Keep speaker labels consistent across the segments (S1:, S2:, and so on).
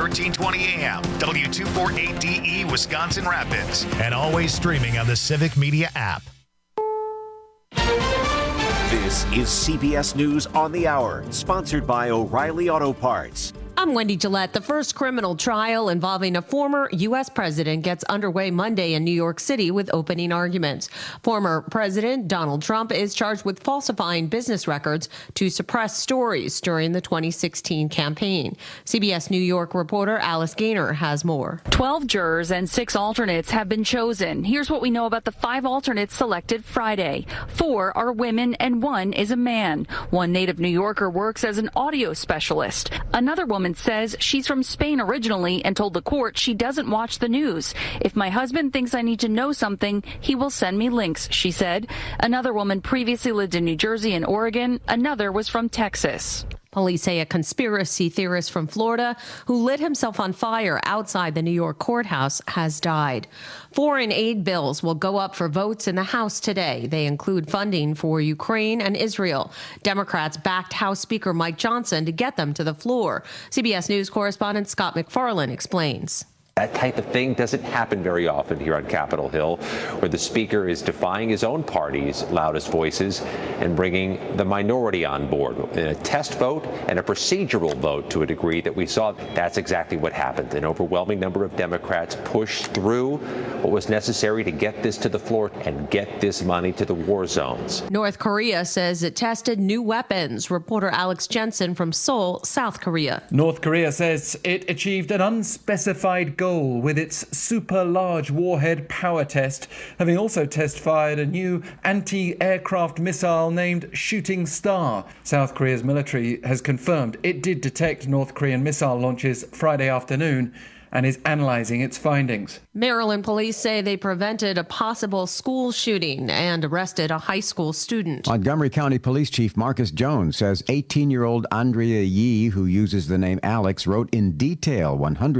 S1: 1320 AM, W248DE, Wisconsin Rapids, and always streaming on the Civic Media app.
S2: This is CBS News on the Hour, sponsored by O'Reilly Auto Parts.
S3: I'm Wendy Gillette. The first criminal trial involving a former U.S. president gets underway Monday in New York City with opening arguments. Former President Donald Trump is charged with falsifying business records to suppress stories during the 2016 campaign. CBS New York reporter Alice Gaynor has more.
S4: 12 jurors and 6 alternates have been chosen. Here's what we know about the 5 alternates selected Friday. 4 are women and 1 is a man. One native New Yorker works as an audio specialist. Another woman says she's from Spain originally and told the court she doesn't watch the news. If my husband thinks I need to know something, he will send me links, she said. Another woman previously lived in New Jersey and Oregon. Another was from Texas.
S3: Police say a conspiracy theorist from Florida who lit himself on fire outside the New York courthouse has died. Foreign aid bills will go up for votes in the House today. They include funding for Ukraine and Israel. Democrats backed House Speaker Mike Johnson to get them to the floor. CBS News correspondent Scott McFarlane explains.
S5: That type of thing doesn't happen very often here on Capitol Hill, where the speaker is defying his own party's loudest voices and bringing the minority on board. In a test vote and a procedural vote to a degree that we saw, that's exactly what happened. An overwhelming number of Democrats pushed through what was necessary to get this to the floor and get this money to the war zones.
S3: North Korea says it tested new weapons. Reporter Alex Jensen from Seoul, South Korea.
S6: North Korea says it achieved an unspecified goal with its super-large warhead power test, having also test-fired a new anti-aircraft missile named Shooting Star. South Korea's military has confirmed it did detect North Korean missile launches Friday afternoon and is analyzing its findings.
S3: Maryland police say they prevented a possible school shooting and arrested a high school student.
S7: Montgomery County Police Chief Marcus Jones says 18-year-old Andrea Yee, who uses the name Alex, wrote in detail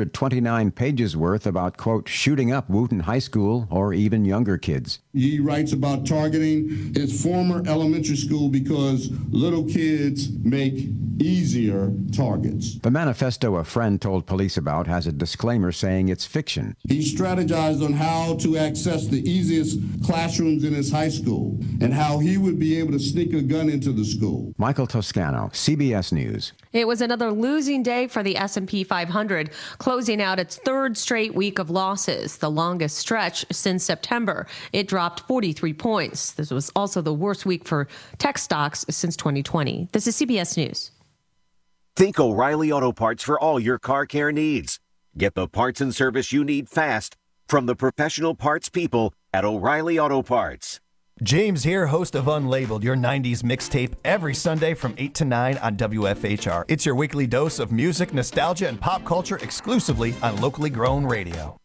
S7: 129 pages worth about, quote, shooting up Wooten High School or even younger kids.
S8: Yee writes about targeting his former elementary school because little kids make easier targets.
S7: The manifesto a friend told police about has a disclaimer saying it's fiction.
S8: He strategized on how to access the easiest classrooms in his high school and how he would be able to sneak a gun into the school.
S7: Michael Toscano, CBS News.
S3: It was another losing day for the S&P 500, closing out its third straight week of losses, the longest stretch since September. It dropped 43 points. This was also the worst week for tech stocks since 2020. This is CBS News.
S2: Think O'Reilly Auto Parts for all your car care needs. Get the parts and service you need fast from the professional parts people at O'Reilly Auto Parts.
S9: James here, host of Unlabeled, your 90s mixtape, every Sunday from 8 to 9 on WFHR. It's your weekly dose of music, nostalgia, and pop culture exclusively on locally grown radio.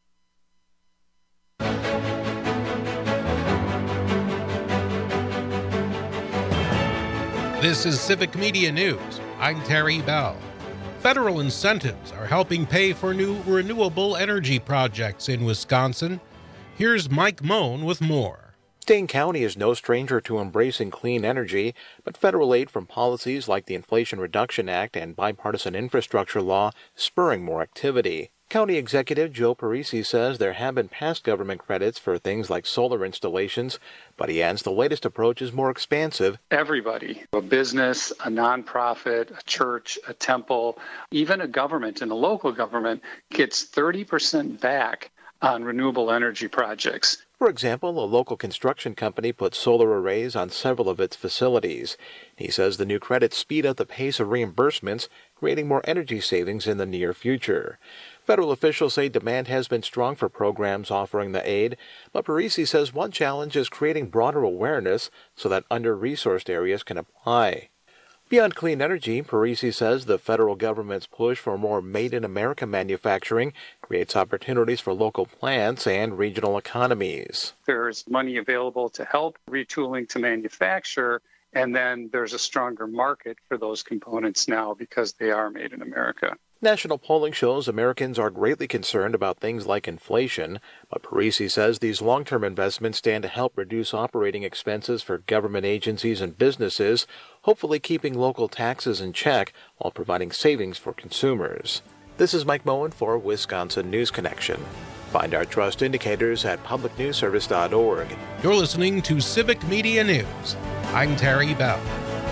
S10: This is Civic Media News. I'm Terry Bell. Federal incentives are helping pay for new renewable energy projects in Wisconsin. Here's Mike Moan with more.
S11: Dane County is no stranger to embracing clean energy, but federal aid from policies like the Inflation Reduction Act and bipartisan infrastructure law spurring more activity. County Executive Joe Parisi says there have been past government credits for things like solar installations, but he adds the latest approach is more expansive.
S12: Everybody, a business, a nonprofit, a church, a temple, even a government and a local government gets 30% back on renewable energy projects.
S11: For example, a local construction company put solar arrays on several of its facilities. He says the new credits speed up the pace of reimbursements, creating more energy savings in the near future. Federal officials say demand has been strong for programs offering the aid, but Parisi says one challenge is creating broader awareness so that under-resourced areas can apply. Beyond clean energy, Parisi says the federal government's push for more made-in-America manufacturing creates opportunities for local plants and regional economies.
S12: There's money available to help retooling to manufacture, and then there's a stronger market for those components now because they are made in America.
S11: National polling shows Americans are greatly concerned about things like inflation, but Parisi says these long-term investments stand to help reduce operating expenses for government agencies and businesses, hopefully keeping local taxes in check while providing savings for consumers. This is Mike Moen for Wisconsin News Connection. Find our trust indicators at publicnewsservice.org.
S10: You're listening to Civic Media News. I'm Terry Bell.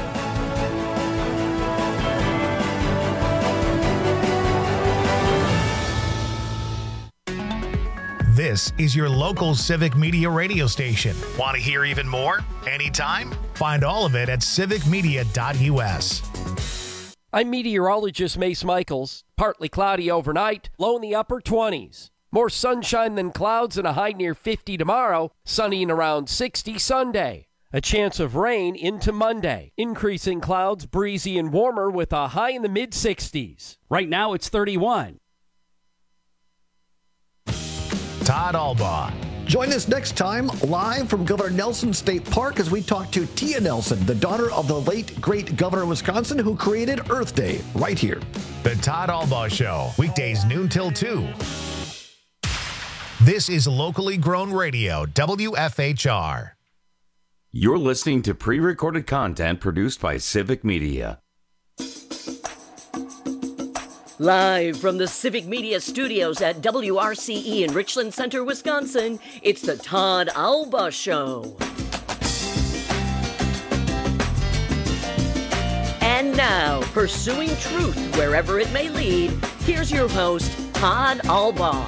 S1: This is your local Civic Media radio station. Want to hear even more? Anytime? Find all of it at civicmedia.us.
S13: I'm meteorologist Mace Michaels. Partly cloudy overnight, low in the upper 20s. More sunshine than clouds and a high near 50 tomorrow. Sunny and around 60 Sunday. A chance of rain into Monday. Increasing clouds, breezy and warmer with a high in the mid-60s. Right now it's 31.
S1: Todd Albaugh.
S14: Join us next time live from Governor Nelson State Park as we talk to Tia Nelson, the daughter of the late, great governor of Wisconsin who created Earth Day, right here.
S1: The Todd Albaugh Show, weekdays noon till 2. This is locally grown radio, WFHR.
S15: You're listening to pre-recorded content produced by Civic Media.
S16: Live from the Civic Media Studios at WRCE in Richland Center, Wisconsin, it's the Todd Albaugh Show. And now, pursuing truth wherever it may lead, here's your host, Todd Albaugh.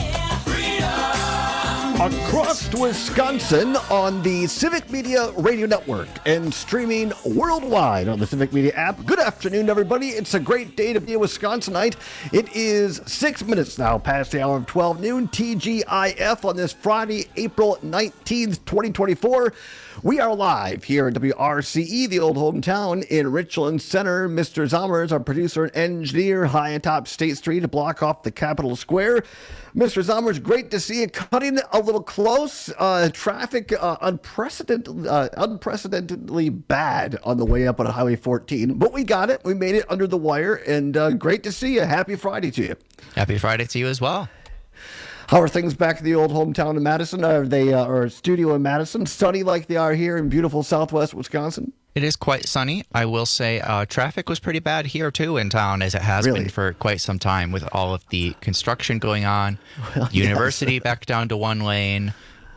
S14: Across Wisconsin on the Civic Media Radio Network and streaming worldwide on the Civic Media app. Good afternoon, everybody. It's a great day to be a Wisconsinite. It is 6 minutes now past the hour of 12 noon, TGIF, on this Friday, April 19th, 2024. We are live here at WRCE, the old hometown in Richland Center. Mr. Zommers, our producer and engineer, high atop State Street to block off the Capitol Square. Mr. Zommers, great to see you. Cutting a little close. Traffic unprecedentedly bad on the way up on Highway 14. But we got it. We made it under the wire. And great to see you. Happy Friday to you.
S17: Happy Friday to you as well.
S14: How are things back in the old hometown in Madison? Are they or studio in Madison? Sunny like they are here in beautiful southwest Wisconsin?
S17: It is quite sunny. I will say traffic was pretty bad here, too, in town, as it has been for quite some time with all of the construction going on. Well, University back down to one lane,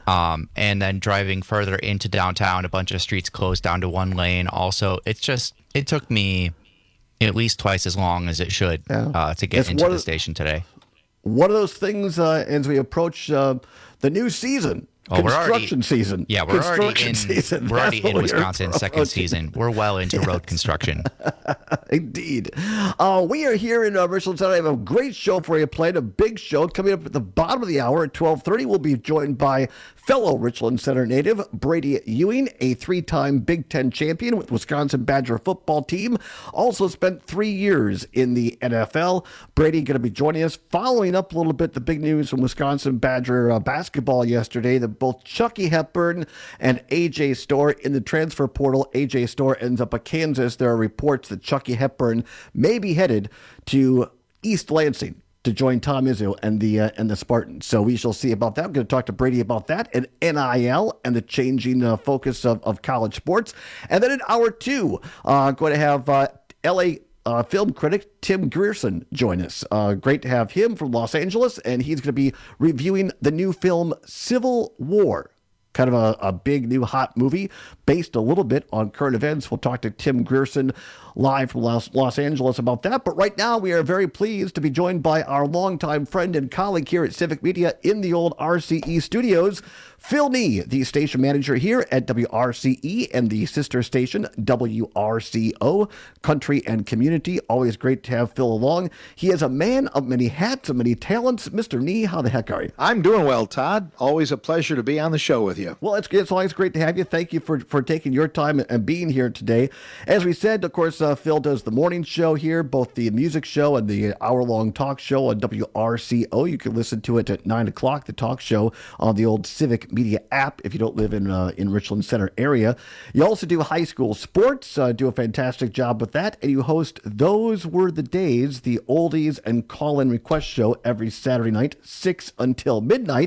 S17: and then driving further into downtown, a bunch of streets closed down to one lane. Also, it took me at least twice as long as it should to get into the station today.
S14: One of those things as we approach the new season. Construction season.
S17: Yeah, we're already in Wisconsin's second season. We're well into road construction.
S14: Indeed. We are here in Richland Center. I have a great show for you planned, a big show coming up at the bottom of the hour at 12:30. We'll be joined by fellow Richland Center native Brady Ewing, a three-time Big Ten champion with Wisconsin Badger football team. Also spent 3 years in the NFL. Brady going to be joining us, following up a little bit the big news from Wisconsin Badger basketball yesterday that both Chucky Hepburn and A.J. Storr in the transfer portal. A.J. Storr ends up at Kansas. There are reports that Chucky Hepburn may be headed to East Lansing to join Tom Izzo and the Spartans. So we shall see about that. I'm going to talk to Brady about that and NIL and the changing focus of college sports. And then in hour two, going to have L.A. Film critic Tim Grierson join us. Great to have him from Los Angeles, and he's going to be reviewing the new film Civil War. Kind of a big new hot movie based a little bit on current events. We'll talk to Tim Grierson live from Los Angeles about that. But right now, we are very pleased to be joined by our longtime friend and colleague here at Civic Media in the old RCE studios, Phil Nee, the station manager here at WRCE and the sister station WRCO, Country and Community. Always great to have Phil along. He is a man of many hats and many talents. Mr. Nee, how the heck are you?
S18: I'm doing well, Todd. Always a pleasure to be on the show with you.
S14: Well, it's always great to have you. Thank you for taking your time and being here today. As we said, of course, Phil does the morning show here, both the music show and the hour-long talk show on WRCO. You can listen to it at 9 o'clock, the talk show on the old Civic Media app if you don't live in Richland Center area. You also do high school sports, do a fantastic job with that, and you host Those Were the Days, the oldies and call-in request show every Saturday night, 6 until midnight.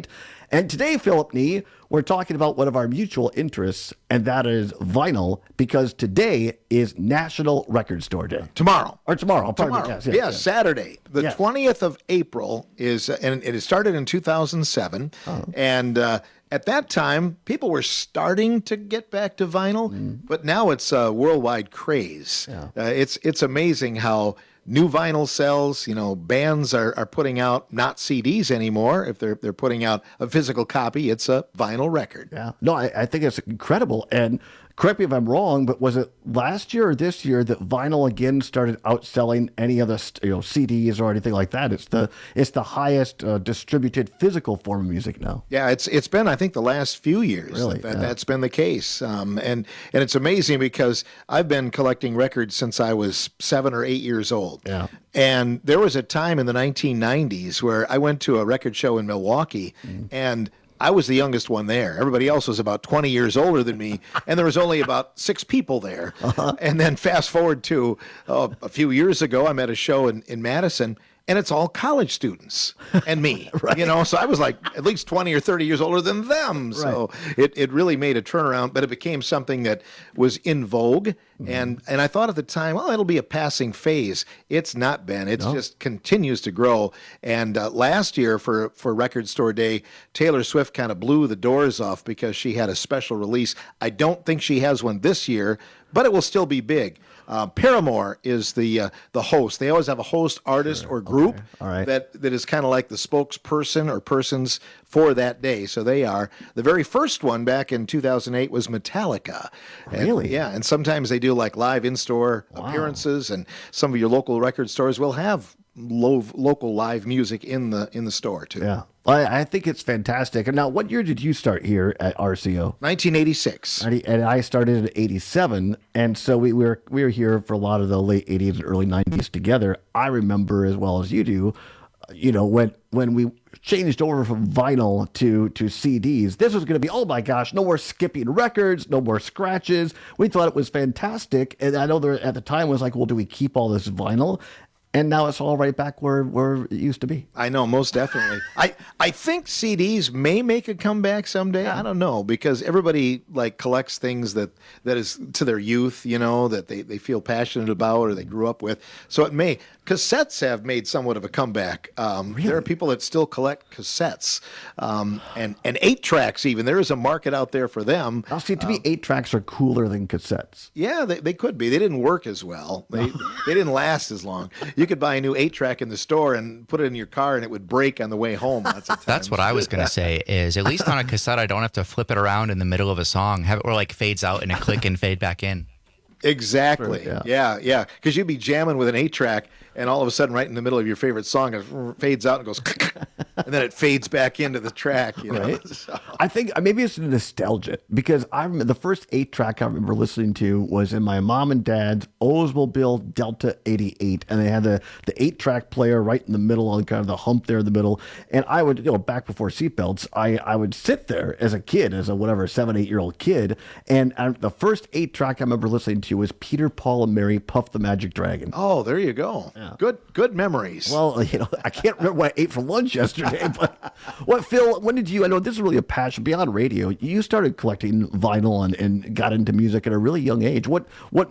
S14: And today, Philip Nee, we're talking about one of our mutual interests, and that is vinyl, because today is National Record Store Day.
S18: Tomorrow.
S14: Or tomorrow.
S18: Yes, Saturday. The 20th of April is, and it started in 2007. And at that time, people were starting to get back to vinyl, but now it's a worldwide craze. It's amazing how new vinyl sells. Bands are putting out not CDs anymore. If they're putting out a physical copy, it's a vinyl record.
S14: Yeah. No, I think it's incredible. And correct me if I'm wrong, but was it last year or this year that vinyl again started outselling any other CDs or anything like that? It's the highest distributed physical form of music now.
S18: Yeah, it's been, I think, the last few years
S14: really?
S18: That's been the case. And it's amazing because I've been collecting records since I was 7 or 8 years old.
S14: Yeah.
S18: And there was a time in the 1990s where I went to a record show in Milwaukee, and I was the youngest one there. Everybody else was about 20 years older than me, and there was only about 6 people there. And then fast forward to a few years ago, I'm at a show in Madison, and it's all college students and me, so I was like at least 20 or 30 years older than them. So it really made a turnaround, but it became something that was in vogue. And I thought at the time, it'll be a passing phase. It's not been. It just continues to grow. And last year for Record Store Day, Taylor Swift kind of blew the doors off because she had a special release. I don't think she has one this year, but it will still be big. Paramore is the host. They always have a host artist or group that is kind of like the spokesperson or persons for that day. So they are. The very first one back in 2008 was Metallica.
S14: Really?
S18: Yeah, and sometimes they do like live in-store appearances, and some of your local record stores will have local live music in the store too.
S14: Yeah. I think it's fantastic. And now, what year did you start here at RCO?
S18: 1986.
S14: And I started in 87. And so we were here for a lot of the late 80s and early 90s together. I remember as well as you do, when we changed over from vinyl to CDs, this was going to be, oh my gosh, no more skipping records, no more scratches. We thought it was fantastic. And I know there at the time was like, well, do we keep all this vinyl? And now it's all right back where it used to be.
S18: I know, most definitely. I think CDs may make a comeback someday. I don't know, because everybody collects things that is to their youth, that they feel passionate about or they grew up with. So it may. Cassettes have made somewhat of a comeback. Really? There are people that still collect cassettes and 8-tracks even. There is a market out there for them.
S14: Now, see, to me, 8-tracks are cooler than cassettes.
S18: Yeah, they could be. They didn't work as well. They didn't last as long. You could buy a new 8-track in the store and put it in your car, and it would break on the way home.
S17: That's what I was going to say, is at least on a cassette, I don't have to flip it around in the middle of a song, have it where fades out and a click and fade back in.
S18: Exactly. Yeah. Because you'd be jamming with an 8-track, and all of a sudden, right in the middle of your favorite song, it fades out and goes, and then it fades back into the track.
S14: Right. So. I think maybe it's nostalgia, because I remember the first 8-track I remember listening to was in my mom and dad's Oldsmobile Delta 88, and they had the 8-track player right in the middle, on kind of the hump there in the middle. And I would, back before seatbelts, I would sit there as a kid, as a 7, 8-year-old kid, and the first 8-track I remember listening to was Peter, Paul, and Mary, Puff the Magic Dragon.
S18: Oh, there you go. Yeah. Good memories.
S14: Well, I can't remember what I ate for lunch yesterday, but Phil, when did you, I know this is really a passion beyond radio, you started collecting vinyl and got into music at a really young age. What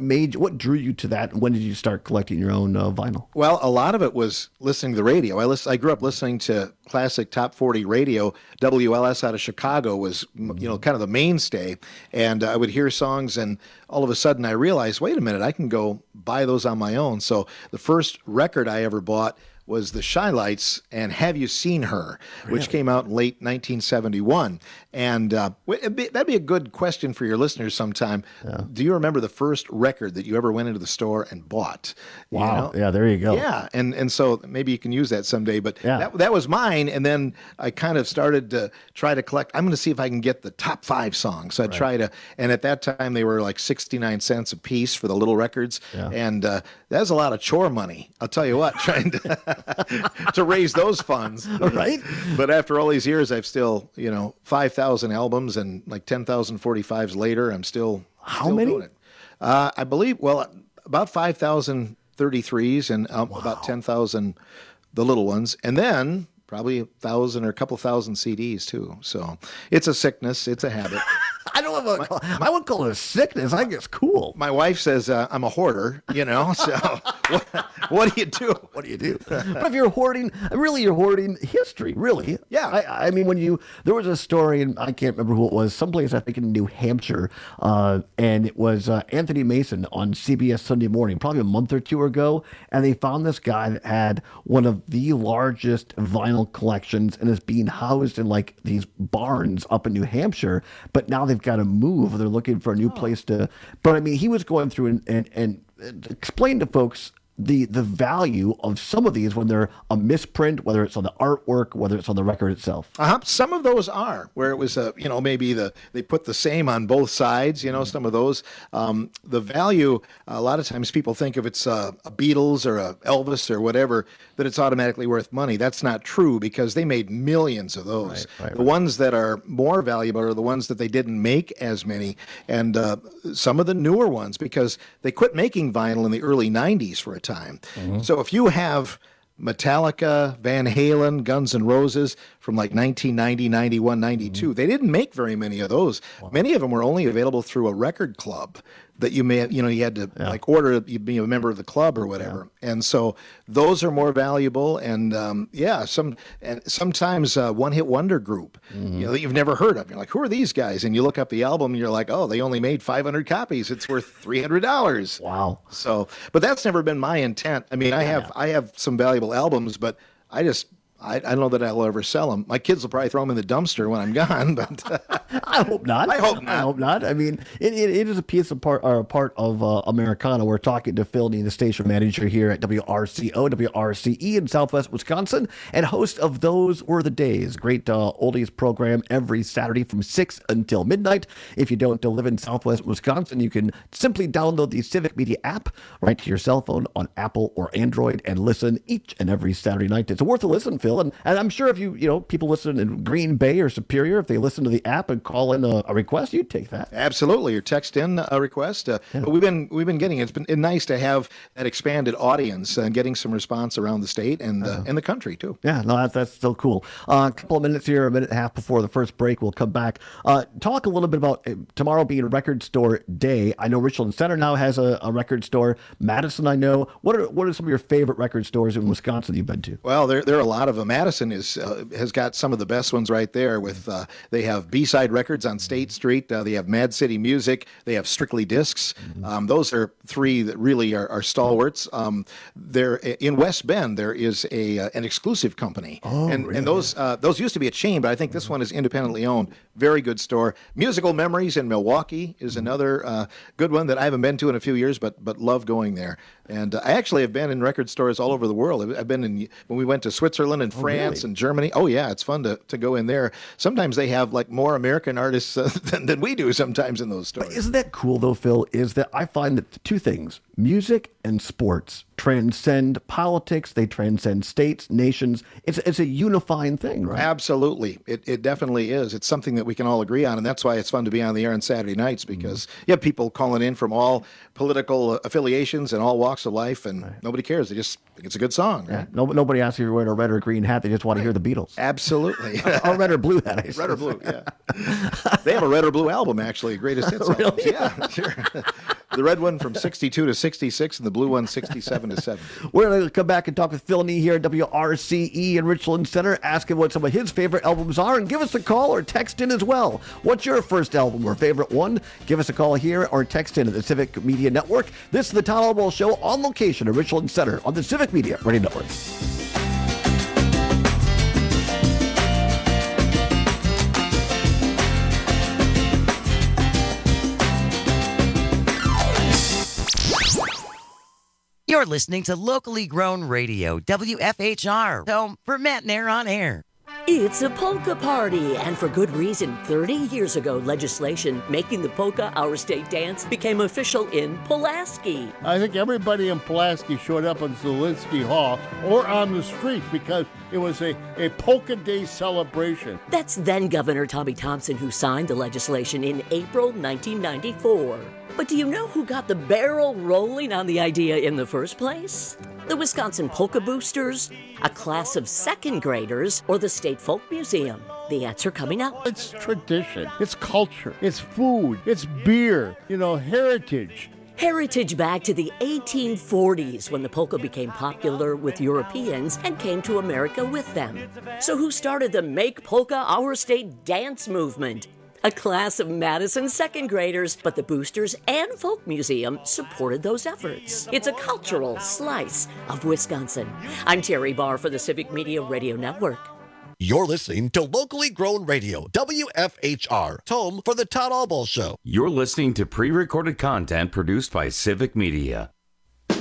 S14: drew you to that, and when did you start collecting your own vinyl?
S18: Well, a lot of it was listening to the radio. I grew up listening to classic top 40 radio. WLS out of Chicago was, kind of the mainstay, and I would hear songs, and all of a sudden I realized, wait a minute, I can go buy those on my own. So the first record I ever bought was the Shy-Lights and Have You Seen Her, which came out in late 1971. And that'd be a good question for your listeners sometime. Yeah. Do you remember the first record that you ever went into the store and bought?
S14: Wow. Yeah, there you go.
S18: Yeah, and so maybe you can use that someday. But that was mine, and then I kind of started to try to collect. I'm going to see if I can get the top 5 songs. So I try to, and at that time they were like 69 cents a piece for the little records. Yeah. And that was a lot of chore money. I'll tell you what, trying to raise those funds.
S14: Right.
S18: But after all these years, I've still, 5,000 albums and like 10,000 45s later, I'm still
S14: many?
S18: Doing it. I believe, about 5,000 33s and about 10,000 the little ones. And then probably 1,000 or a couple thousand CDs too. So it's a sickness. It's a habit.
S14: I wouldn't call it a sickness. I think it's cool.
S18: My wife says I'm a hoarder, so what do you do?
S14: What do you do? But if you're hoarding, really you're hoarding history, really.
S18: Yeah.
S14: I mean, there was a story, and I can't remember who it was, someplace I think in New Hampshire, and it was Anthony Mason on CBS Sunday Morning, probably a month or two ago, and they found this guy that had one of the largest vinyl collections and is being housed in like these barns up in New Hampshire, but now they've got to move. They're looking for a new place to. But I mean, he was going through and explained to folks the value of some of these when they're a misprint, whether it's on the artwork, whether it's on the record itself.
S18: Some of those are where it was maybe they put the same on both sides. Some of those the value. A lot of times people think if it's a Beatles or a Elvis or whatever that it's automatically worth money. That's not true because they made millions of those. Right. The ones that are more valuable are the ones that they didn't make as many, and some of the newer ones because they quit making vinyl in the early '90s for a time. Mm-hmm. So if you have Metallica, Van Halen, Guns N' Roses from like 1990, 91, 92, mm-hmm. they didn't make very many of those. Wow. Many of them were only available through a record club that you may have, you had to like order, you'd be a member of the club or whatever. Yeah. And so those are more valuable. And sometimes one-hit wonder group,
S14: mm-hmm.
S18: That you've never heard of. You're like, who are these guys? And you look up the album and you're like, oh, they only made 500 copies. It's worth $300.
S14: Wow.
S18: So, but that's never been my intent. I mean, I have some valuable albums, but I don't know that I'll ever sell them. My kids will probably throw them in the dumpster when I'm gone, but
S14: I hope not.
S18: I hope not.
S14: I mean, it is a piece of part of Americana. We're talking to Phil Neal, the station manager here at WRCO, WRCE in Southwest Wisconsin, and host of Those Were the Days, great oldies program every Saturday from 6 until midnight. If you don't live in Southwest Wisconsin, you can simply download the Civic Media app right to your cell phone on Apple or Android and listen each and every Saturday night. It's worth a listen, Phil. And I'm sure if people listen in Green Bay or Superior, if they listen to the app and call in a request, you'd take that.
S18: Absolutely, or text in a request. But we've been getting it's been nice to have that expanded audience and getting some response around the state and the country too.
S14: Yeah, no, that's still cool. A couple of minutes here, a minute and a half before the first break, we'll come back. Talk a little bit about tomorrow being Record Store Day. I know Richland Center now has a record store. Madison, I know. What are some of your favorite record stores in Wisconsin you've been to?
S18: Well, there are a lot of them. Madison has got some of the best ones right there. With they have B-Side Records on State Street. They have Mad City Music. They have Strictly Discs. Mm-hmm. Those are three that really are stalwarts. There in West Bend there is an exclusive company, and those used to be a chain, but I think this one is independently owned. Very good store. Musical Memories in Milwaukee is another good one that I haven't been to in a few years, but love going there. And I actually have been in record stores all over the world. I've been when we went to Switzerland and France and Germany. Oh, yeah, it's fun to go in there. Sometimes they have like more American artists than we do sometimes in those stores.
S14: But isn't that cool, though, Phil, is that I find that two things, music and sports, transcend politics. They transcend states, nations. It's a unifying thing, right?
S18: Absolutely. It definitely is. It's something that we can all agree on, and that's why it's fun to be on the air on Saturday nights because you have people calling in from all political affiliations and all walks of life, and nobody cares. They just think it's a good song. Right?
S14: Yeah. Nobody asks if you're wearing a red or green hat. They just want to hear the Beatles.
S18: Absolutely.
S14: Or red or blue hat.
S18: Red or blue, yeah. They have a red or blue album, actually, greatest hits albums.
S14: Really?
S18: Yeah, sure. The red one from 62 to 66 and the blue one 67 to 70.
S14: We're going to come back and talk with Phil Neal here at WRCE in Richland Center, ask him what some of his favorite albums are, and give us a call or text in as well. What's your first album or favorite one? Give us a call here or text in at the Civic Media Network. This is the Todd Albo Show on location at Richland Center on the Civic Media Radio Network.
S19: You're listening to locally grown radio, WFHR, home for Matt and Air on Air.
S16: It's a polka party, and for good reason. 30 years ago, legislation making the polka our state dance became official in Pulaski.
S20: I think everybody in Pulaski showed up in Zielinski Hall or on the streets because it was a polka day celebration.
S16: That's then Governor Tommy Thompson who signed the legislation in April 1994. But do you know who got the barrel rolling on the idea in the first place? The Wisconsin Polka Boosters, a class of second graders, or the State Folk Museum? The answer coming up.
S20: It's tradition, it's culture, it's food, it's beer, heritage.
S16: Heritage back to the 1840s when the polka became popular with Europeans and came to America with them. So who started the Make Polka Our State dance movement? A class of Madison second graders, but the Boosters and Folk Museum supported those efforts. It's a cultural slice of Wisconsin. I'm Terry Barr for the Civic Media Radio Network.
S21: You're listening to Locally Grown Radio, WFHR, home for the Todd Albaugh Show.
S15: You're listening to pre-recorded content produced by Civic Media.
S22: You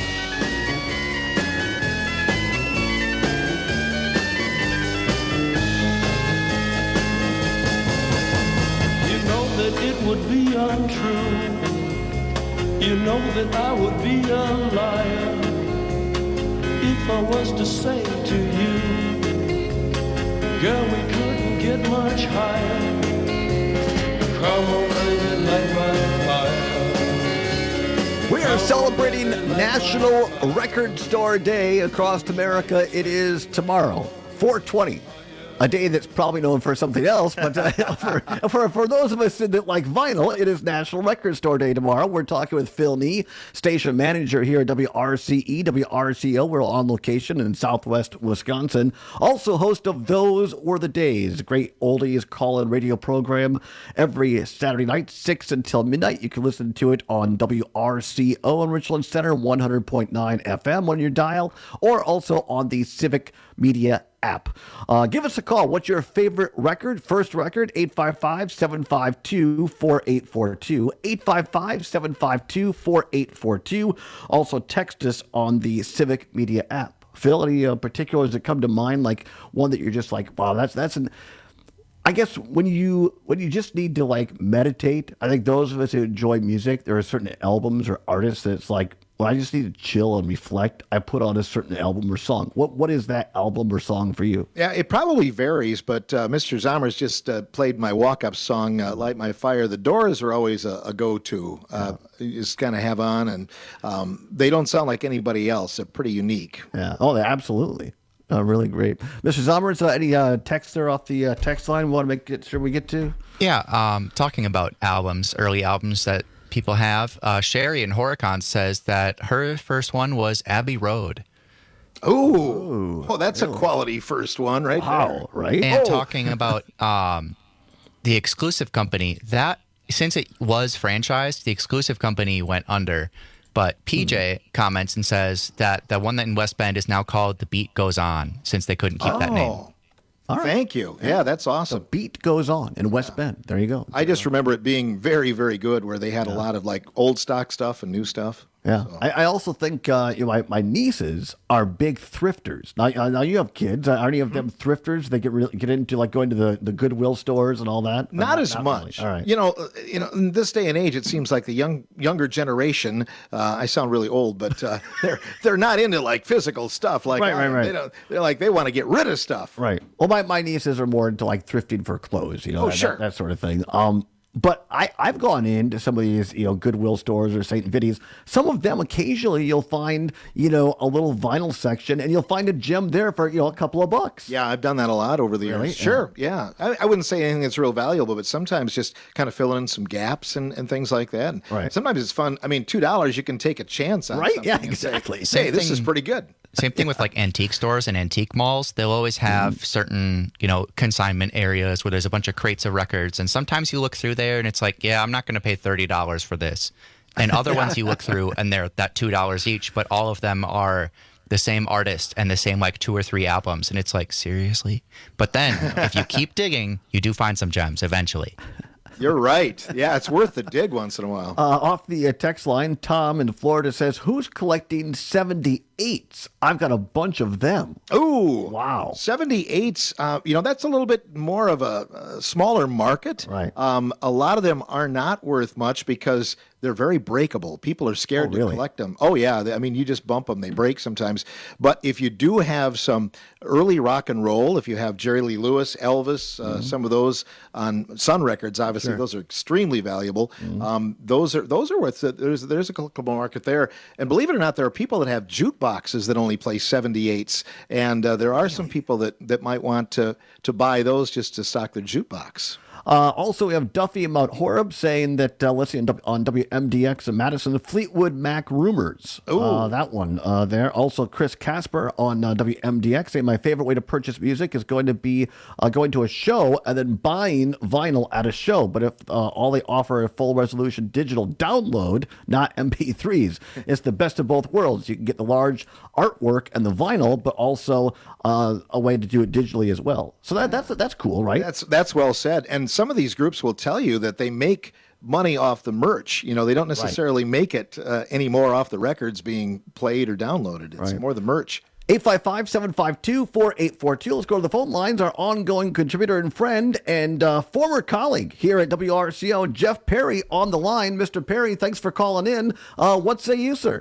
S22: know that it would be untrue. You know that I would be a liar if I was to say to you, girl, we couldn't get much higher. Come on, baby, light my fire.
S14: We are celebrating National Record Store Day across America. It is tomorrow, 4/20. A day that's probably known for something else, but for those of us that like vinyl, it is National Record Store Day tomorrow. We're talking with Phil Nee, station manager here at WRCE, WRCO. We're on location in Southwest Wisconsin. Also host of Those Were the Days, great oldies call-in radio program every Saturday night, 6 until midnight. You can listen to it on WRCO in Richland Center, 100.9 FM on your dial, or also on the Civic Media app. Give us a call. What's your favorite record? First record, 855-752-4842. 855-752-4842. Also text us on the Civic Media app. Phil, any particulars that come to mind? Like one that you're just like, wow, that's an... I guess when you just need to like meditate, I think those of us who enjoy music, there are certain albums or artists that's like, when I just need to chill and reflect, I put on a certain album or song. What is that album or song for you?
S18: Yeah, it probably varies, but Mr. Zommers just played my walk-up song, Light My Fire. The Doors are always a go-to. You just kind of have on, and they don't sound like anybody else. They're pretty unique.
S14: Yeah. Oh, absolutely. Really great. Mr. Zommers, any text there off the text line we want to make sure we get to?
S17: Yeah, talking about albums, early albums that people have. Sherry in Horicon says that her first one was Abbey Road.
S18: Ooh. Oh, that's a quality first one right there.
S14: Right?
S17: And talking about the exclusive company, that since it was franchised, the exclusive company went under. But PJ comments and says that the one that in West Bend is now called The Beat Goes On, since they couldn't keep that name.
S18: All right. Thank you. Yeah, that's awesome.
S14: The Beat Goes On in West Bend. There you go.
S18: I just remember it being very, very good, where they had a lot of like old stock stuff and new stuff.
S14: Yeah. So. I also think my nieces are big thrifters. Now you have kids. Aren't any of them thrifters? They get into like going to the Goodwill stores and all that?
S18: Not as much.
S14: Really. All right.
S18: You know, in this day and age, it seems like the younger generation, I sound really old, but they're not into like physical stuff. Like
S14: right.
S18: They want to get rid of stuff.
S14: Right. Well, my nieces are more into like thrifting for clothes, that sort of thing. But I've gone into some of these, Goodwill stores or St. Vinny's. Some of them, occasionally, you'll find, a little vinyl section, and you'll find a gem there for, a couple of bucks.
S18: Yeah, I've done that a lot over the years. Sure, yeah. I wouldn't say anything that's real valuable, but sometimes just kind of filling in some gaps and things like that. And
S14: right.
S18: Sometimes it's fun. I mean, $2, you can take a chance on something.
S14: Yeah, exactly.
S18: Say, this is pretty good.
S17: Same thing with like antique stores and antique malls. They'll always have certain, consignment areas where there's a bunch of crates of records. And sometimes you look through there and it's like, yeah, I'm not going to pay $30 for this. And other ones you look through and they're that $2 each, but all of them are the same artist and the same like 2 or 3 albums. And it's like, seriously? But then if you keep digging, you do find some gems eventually.
S18: You're right. Yeah, it's worth the dig once in a while.
S14: Off the text line, Tom in Florida says, who's collecting 78s? I've got a bunch of them.
S18: Ooh.
S14: Wow.
S18: 78s, that's a little bit more of a smaller market.
S14: Right.
S18: A lot of them are not worth much because they're very breakable. People are scared to collect them. Oh, yeah. You just bump them. They break sometimes. But if you do have some early rock and roll, if you have Jerry Lee Lewis, Elvis, some of those on Sun Records, obviously, those are extremely valuable. Those are worth it. There's a collectible market there. And believe it or not, there are people that have jukebox boxes that only play 78s, and there are some people that might want to buy those just to stock their jukebox.
S14: Also, we have Duffy and Mount Horeb saying that, let's see, on WMDX in Madison, the Fleetwood Mac Rumors. That one there. Also, Chris Casper on WMDX saying, my favorite way to purchase music is going to be going to a show and then buying vinyl at a show. But if all they offer a full resolution digital download, not MP3s, it's the best of both worlds. You can get the large artwork and the vinyl, but also a way to do it digitally as well. So that's cool, right?
S18: That's well said. And some of these groups will tell you that they make money off the merch. You know, they don't necessarily make it anymore off the records being played or downloaded. It's more the merch.
S14: 855-752-4842. Let's go to the phone lines. Our ongoing contributor and friend and former colleague here at WRCO, Jeff Perry, on the line. Mr. Perry, thanks for calling in. What say you, sir?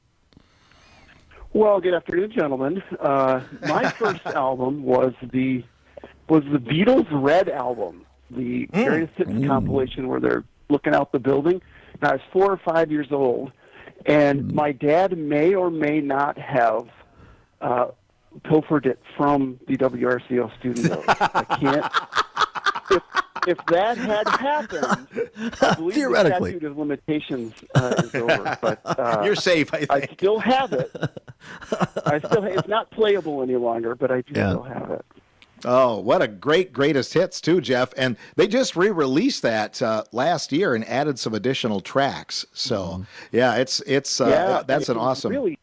S4: Well, good afternoon, gentlemen. My first album was the Beatles' Red album, the Various Hits compilation where they're looking out the building. And I was 4 or 5 years old, and my dad may or may not have pilfered it from the WRCO studios. I can't. If that had happened, I believe
S14: theoretically,
S4: the statute of limitations is over. But
S18: you're safe. I
S4: still have it. It's not playable any longer, but I do still have it.
S18: Oh, what a greatest hits too, Jeff! And they just re-released that last year and added some additional tracks. So it's that's an awesome.
S4: Really,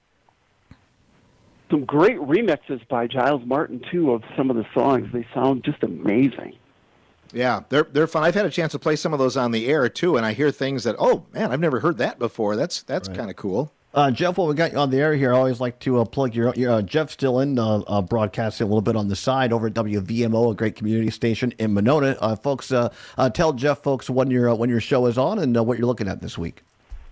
S4: some great remixes by Giles Martin too of some of the songs. They sound just amazing.
S18: Yeah, they're fun. I've had a chance to play some of those on the air too, and I hear things that, oh man, I've never heard that before. That's kind of cool.
S14: Jeff, while we got you on the air here, I always like to plug your Jeff Stillen, broadcasting a little bit on the side over at WVMO, a great community station in Monona. Folks, tell Jeff folks when your show is on and what you're looking at this week.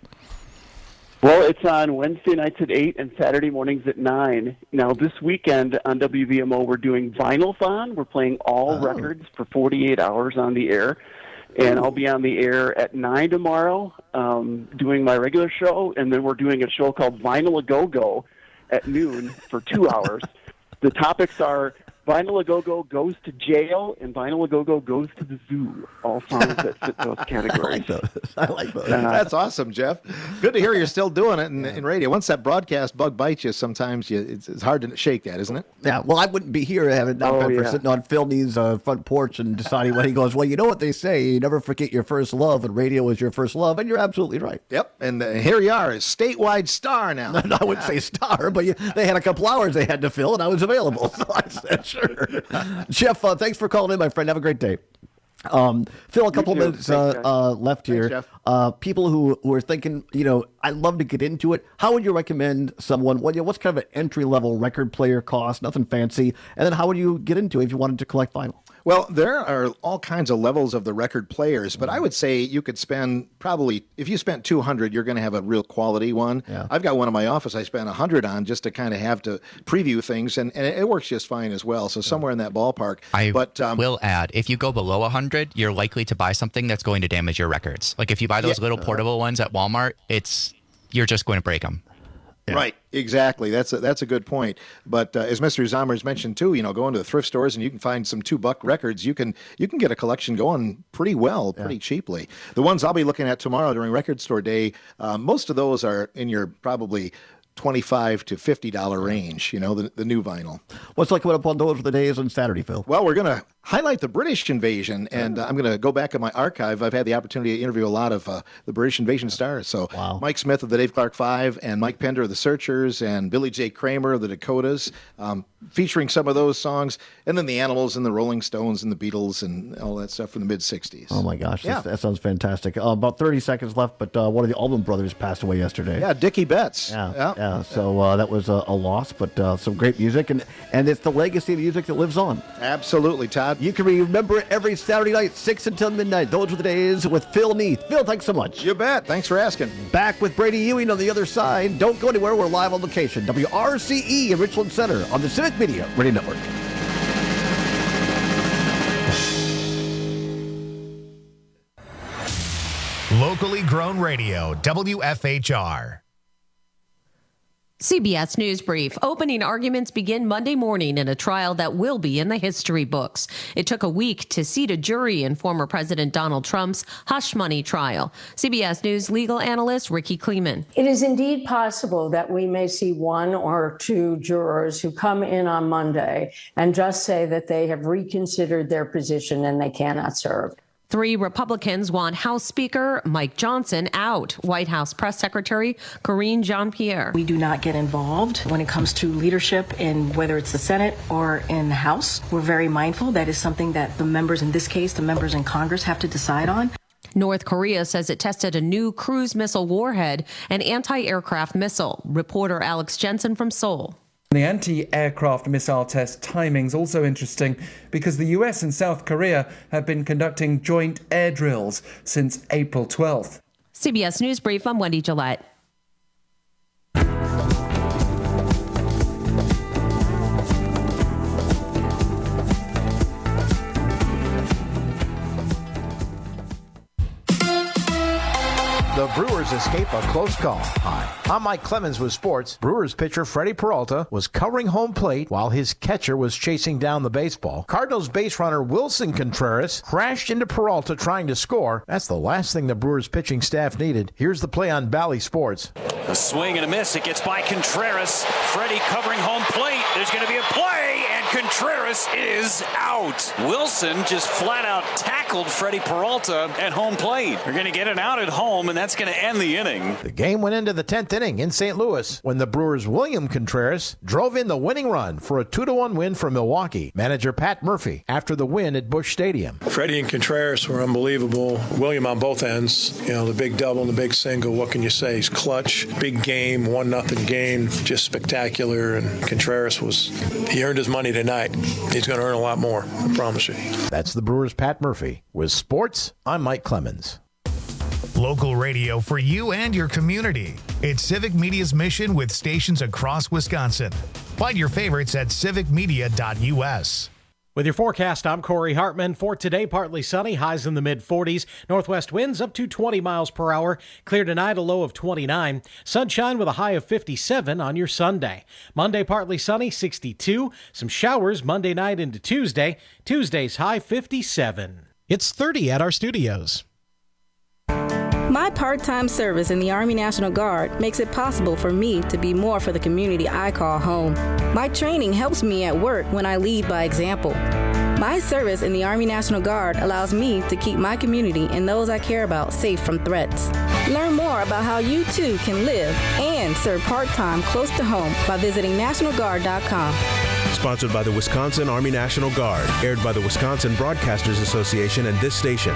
S4: Well, it's on Wednesday nights at 8 and Saturday mornings at 9. Now, this weekend on WVMO, we're doing Vinyl-thon. We're playing all records for 48 hours on the air. And I'll be on the air at 9 tomorrow doing my regular show. And then we're doing a show called Vinyl-A-Go-Go at noon for 2 hours. The topics are Vinyl-A-Go-Go goes to jail and Vinyl-A-Go-Go goes to the zoo. All songs that fit those categories.
S14: I like those.
S18: That's awesome, Jeff. Good to hear you're still doing it in radio. Once that broadcast bug bites you, sometimes it's hard to shake that, isn't it?
S14: Yeah, well, I wouldn't be here had it not been for sitting on Phil Nee's front porch and deciding when he goes, well, you know what they say, you never forget your first love, and radio is your first love, and you're absolutely right.
S18: Yep, and here you are, a statewide star now.
S14: No, I wouldn't say star, but they had a couple hours they had to fill, and I was available, so I said, sure. Jeff, thanks for calling in, my friend. Have a great day. Phil, a couple minutes left here.
S18: Thanks,
S14: people who are thinking, I'd love to get into it. How would you recommend someone? What's kind of an entry-level record player cost? Nothing fancy. And then how would you get into it if you wanted to collect vinyl?
S18: Well, there are all kinds of levels of the record players, but I would say you could spend probably, if you spent $200, you're going to have a real quality one.
S14: Yeah.
S18: I've got one in my office I spent $100 on just to kind of have to preview things, and it works just fine as well. So somewhere in that ballpark.
S17: I will add, if you go below 100, you're likely to buy something that's going to damage your records. Like if you buy those little portable ones at Walmart, you're just going to break them.
S18: Yeah. Right, exactly. That's a good point. But as Mr. Zommers mentioned too, go into the thrift stores and you can find some $2 records. You can get a collection going pretty well, pretty cheaply. The ones I'll be looking at tomorrow during Record Store Day, most of those are in your probably $25 to $50 range, the new vinyl.
S14: What's like coming up on those for the days on Saturday, Phil?
S18: Well, we're going to highlight the British invasion, and I'm going to go back in my archive. I've had the opportunity to interview a lot of the British invasion stars. So Mike Smith of the Dave Clark Five, and Mike Pender of the Searchers, and Billy J. Kramer of the Dakotas, featuring some of those songs, and then the Animals and the Rolling Stones and the Beatles and all that stuff from the mid-'60s.
S14: Oh, my gosh. That sounds fantastic. About 30 seconds left, but one of the Allman Brothers passed away yesterday.
S18: Yeah, Dickie Betts.
S14: Yeah. So that was a loss, but some great music, and it's the legacy of music that lives on.
S18: Absolutely, Todd.
S14: You can remember it every Saturday night, 6 until midnight. Those were the days with Phil Neath. Phil, thanks so much.
S18: You bet. Thanks for asking.
S14: Back with Brady Ewing on the other side. Don't go anywhere. We're live on location. WRCE in Richland Center on the Civic Media Radio Network.
S1: Locally grown radio, WFHR.
S3: CBS News Brief. Opening arguments begin Monday morning in a trial that will be in the history books. It took a week to seat a jury in former President Donald Trump's hush money trial. CBS News legal analyst Ricky Kleeman.
S5: It is indeed possible that we may see one or two jurors who come in on Monday and just say that they have reconsidered their position and they cannot serve.
S3: 3 Republicans want House Speaker Mike Johnson out. White House Press Secretary Karine Jean-Pierre.
S6: We do not get involved when it comes to leadership in whether it's the Senate or in the House. We're very mindful. That is something that the members, in this case, the members in Congress, have to decide on.
S3: North Korea says it tested a new cruise missile warhead and anti-aircraft missile. Reporter Alex Jensen from Seoul.
S23: The anti-aircraft missile test timing's also interesting because the US and South Korea have been conducting joint air drills since April 12th.
S3: CBS News Brief, I'm Wendy Gillette.
S24: The Brewers escape a close call. Hi, I'm Mike Clemens with sports. Brewers pitcher Freddie Peralta was covering home plate while his catcher was chasing down the baseball. Cardinals base runner Wilson Contreras crashed into Peralta trying to score. That's the last thing the Brewers pitching staff needed. Here's the play on Bally Sports.
S25: A swing and a miss. It gets by Contreras. Freddie covering home plate. There's going to be a play, and Contreras is out. Wilson just flat out tackled Freddie Peralta at home plate. They're going to get it out at home, and that's going to end the inning.
S24: The game went into the 10th inning in St. Louis when the Brewers' William Contreras drove in the winning run for a 2-1 win for Milwaukee. Manager Pat Murphy after the win at Busch Stadium.
S26: Freddie and Contreras were unbelievable. William on both ends. You know, the big double and the big single. What can you say? He's clutch. Big game, 1-0 game. Just spectacular. And Contreras he earned his money tonight. He's going to earn a lot more, I promise you.
S24: That's the Brewers' Pat Murphy. With sports, I'm Mike Clemens.
S1: Local radio for you and your community. It's Civic Media's mission with stations across Wisconsin. Find your favorites at civicmedia.us.
S27: With your forecast, I'm Corey Hartman. For today, partly sunny, highs in the mid-40s. Northwest winds up to 20 miles per hour. Clear tonight, a low of 29. Sunshine with a high of 57 on your Sunday. Monday, partly sunny, 62. Some showers Monday night into Tuesday. Tuesday's high 57.
S28: It's 30 at our studios.
S29: My part-time service in the Army National Guard makes it possible for me to be more for the community I call home. My training helps me at work when I lead by example. My service in the Army National Guard allows me to keep my community and those I care about safe from threats. Learn more about how you too can live and serve part-time close to home by visiting NationalGuard.com.
S30: Sponsored by the Wisconsin Army National Guard, aired by the Wisconsin Broadcasters Association and this station.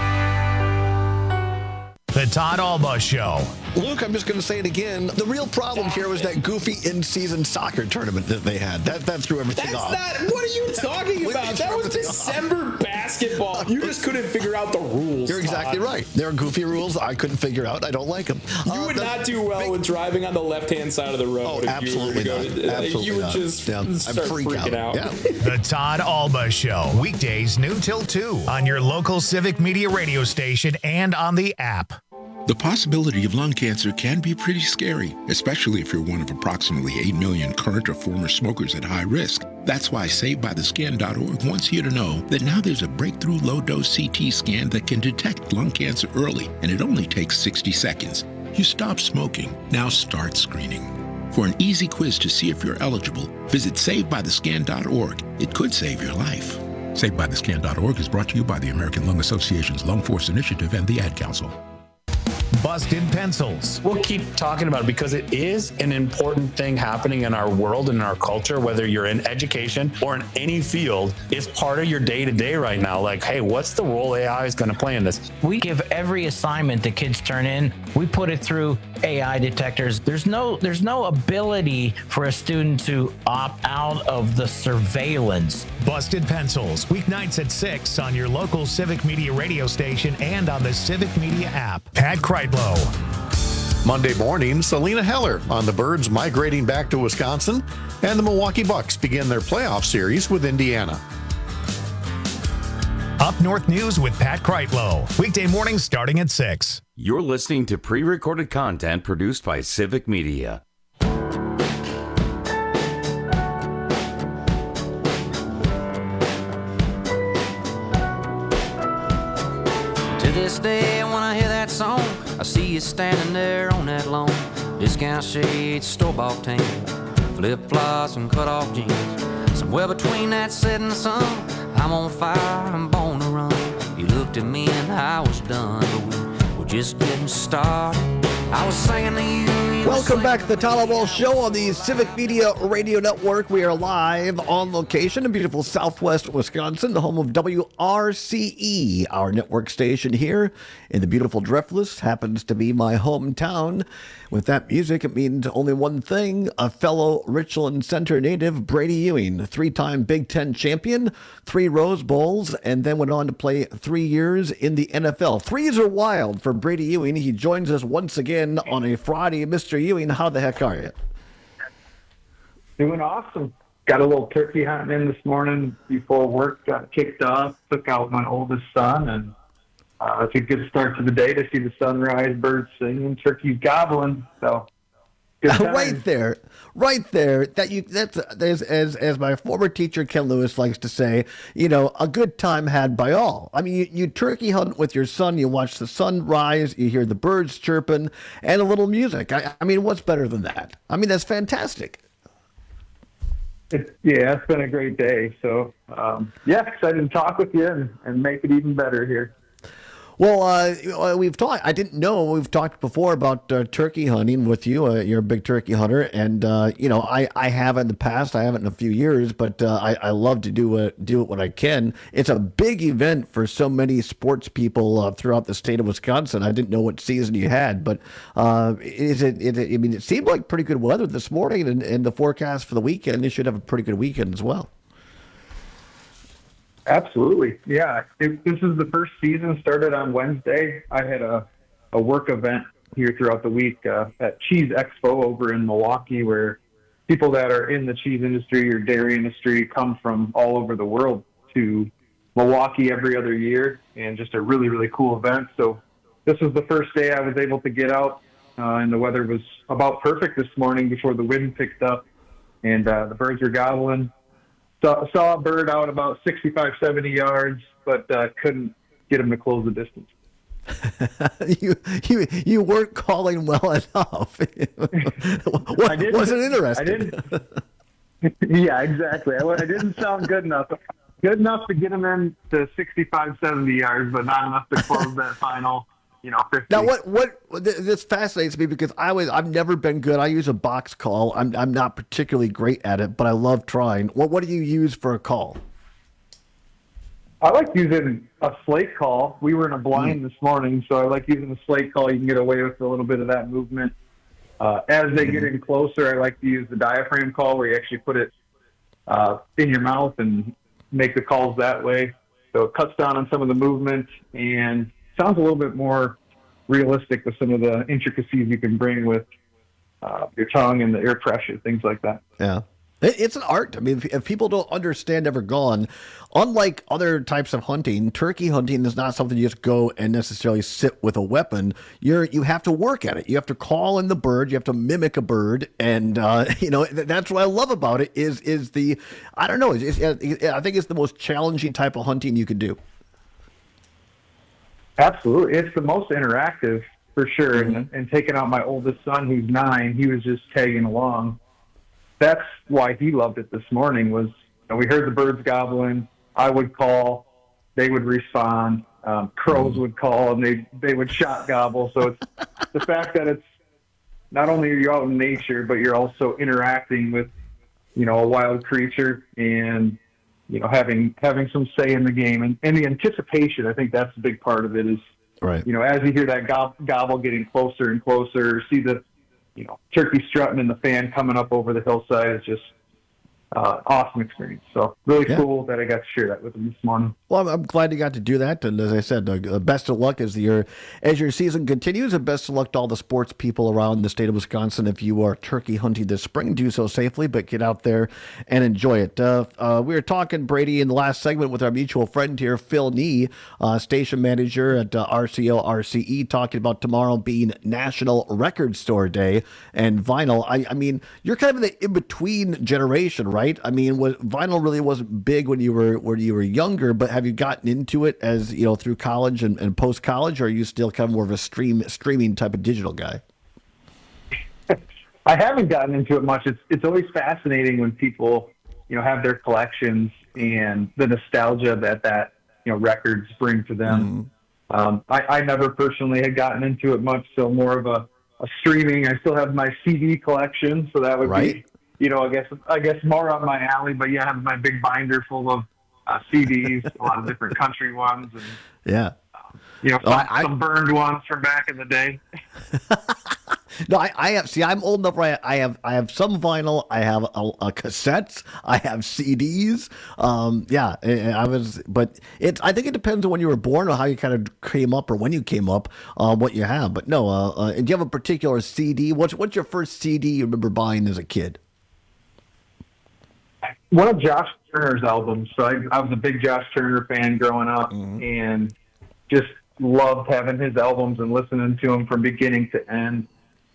S1: The Todd Alba Show.
S14: Luke, I'm just going to say it again. The real problem here was that goofy in-season soccer tournament that they had. That threw everything off.
S31: What are you talking about? That was December basketball. You just couldn't figure out the rules.
S14: You're exactly right. There are goofy rules I couldn't figure out. I don't like them.
S31: You would not do well with driving on the left-hand side of the road.
S14: Oh, absolutely not. Absolutely
S31: you would just start freaking out.
S14: Yeah.
S1: The Todd Alba Show. Weekdays noon till 2 on your local Civic Media radio station and on the app.
S32: The possibility of lung cancer can be pretty scary, especially if you're one of approximately 8 million current or former smokers at high risk. That's why SaveByTheScan.org wants you to know that now there's a breakthrough low-dose CT scan that can detect lung cancer early, and it only takes 60 seconds. You stop smoking, now start screening. For an easy quiz to see if you're eligible, visit SaveByTheScan.org. It could save your life. SaveByTheScan.org is brought to you by the American Lung Association's Lung Force Initiative and the Ad Council.
S1: Busted Pencils.
S33: We'll keep talking about it because it is an important thing happening in our world and in our culture, whether you're in education or in any field. It's part of your day-to-day right now. Like, hey, what's the role AI is going to play in this?
S34: We give every assignment the kids turn in, we put it through AI detectors. There's no ability for a student to opt out of the surveillance.
S1: Busted Pencils, weeknights at 6 on your local Civic Media radio station and on the Civic Media app. Pat Kreitlow.
S21: Monday morning, Selena Heller on the Birds migrating back to Wisconsin, and the Milwaukee Bucks begin their playoff series with Indiana.
S1: Up North News with Pat Kreitlow. Weekday mornings starting at 6.
S15: You're listening to pre-recorded content produced by Civic Media.
S2: this day when I hear that song, I see you standing there on that lawn. Discount shades, store-bought tan, flip-flops and cut-off jeans. Somewhere between that setting sun, I'm on fire, I'm born to run. You looked at me and I was done, but we were just getting started. I was singing to you.
S14: Welcome back to the Tyler Walsh Show on the Civic Media Radio Network. We are live on location in beautiful Southwest Wisconsin, the home of WRCE, our network station here in the beautiful Driftless. Happens to be my hometown. With that music, it means only one thing: a fellow Richland Center native, Brady Ewing, three-time Big Ten champion, 3 Rose Bowls, and then went on to play 3 years in the NFL. Threes are wild for Brady Ewing. He joins us once again on a Friday. Mr. Ewing, how the heck are you?
S4: Doing awesome. Got a little turkey hunting in this morning before work got kicked off. Took out my oldest son, and it's a good start to the day to see the sunrise, birds singing, turkeys gobbling. So good time.
S14: right there. That's as my former teacher Ken Lewis likes to say, a good time had by all. I mean, you turkey hunt with your son, you watch the sun rise, you hear the birds chirping, and a little music. I mean, what's better than that? I mean, that's fantastic.
S4: It's been a great day. So, excited to talk with you and make it even better here.
S14: Well, we've talked. I didn't know we've talked before about turkey hunting with you. You're a big turkey hunter, and I have in the past. I haven't in a few years, but I love to do it when I can. It's a big event for so many sports people throughout the state of Wisconsin. I didn't know what season you had, but it seemed like pretty good weather this morning, and the forecast for the weekend. You should have a pretty good weekend as well.
S4: Absolutely. Yeah. This is the first season, started on Wednesday. I had a work event here throughout the week at Cheese Expo over in Milwaukee, where people that are in the cheese industry or dairy industry come from all over the world to Milwaukee every other year, and just a really, really cool event. So this was the first day I was able to get out, and the weather was about perfect this morning before the wind picked up, and the birds were gobbling. Saw a bird out about 65, 70 yards, but couldn't get him to close the distance.
S14: You weren't calling well enough. Wasn't interested.
S4: Yeah, exactly. I didn't sound good enough. Good enough to get him in to 65, 70 yards, but not enough to close that final 50.
S14: Now, this fascinates me because I've never been good. I use a box call. I'm not particularly great at it, but I love trying. What do you use for a call?
S4: I like using a slate call. We were in a blind this morning, so I like using a slate call. You can get away with a little bit of that movement. As they get in closer, I like to use the diaphragm call, where you actually put it in your mouth and make the calls that way. So it cuts down on some of the movement and sounds a little bit more realistic with some of the intricacies you can bring with your tongue and the air pressure, things like that.
S14: Yeah. It's an art. I mean, if people don't understand Ever Gone, unlike other types of hunting, turkey hunting is not something you just go and necessarily sit with a weapon. You have to work at it. You have to call in the bird. You have to mimic a bird. And, that's what I love about it is the, I don't know, I think it's the most challenging type of hunting you could do.
S4: Absolutely. It's the most interactive for sure. Mm-hmm. And taking out my oldest son, who's 9, he was just tagging along. That's why he loved it this morning was, we heard the birds gobbling. I would call, they would respond. Crows would call and they would shot gobble. So it's the fact that it's not only are you out in nature, but you're also interacting with, a wild creature and, having some say in the game and the anticipation. I think that's a big part of it is,
S14: right.
S4: As you hear that gobble getting closer and closer, see the, turkey strutting and the fan coming up over the hillside is just awesome experience. So really cool that I got to share that with them this morning.
S14: Well, I'm glad you got to do that. And as I said, best of luck as your season continues, and best of luck to all the sports people around the state of Wisconsin. If you are turkey hunting this spring, do so safely, but get out there and enjoy it. We were talking, Brady, in the last segment with our mutual friend here, Phil Nee, station manager at RCO-RCE, talking about tomorrow being National Record Store Day and vinyl. I mean, you're kind of in the in-between generation, right? I mean, vinyl really wasn't big when you were younger, but have you gotten into it as through college and post college, or are you still kind of more of a streaming type of digital guy?
S4: I haven't gotten into it much. It's always fascinating when people have their collections and the nostalgia that records bring to them. I never personally had gotten into it much, so more of a streaming. I still have my CD collection, so that would be, I guess more up my alley. But yeah, I have my big binder full of CDs, a lot of different country ones, and some burned ones from back in the day.
S14: No, I have. See, I'm old enough where I have some vinyl. I have a cassettes. I have CDs. But I think it depends on when you were born or how you kind of came up or when you came up, what you have. But no, do you have a particular CD? What's your first CD you remember buying as a kid?
S4: One of Josh Turner's albums. So I was a big Josh Turner fan growing up, and just loved having his albums and listening to them from beginning to end.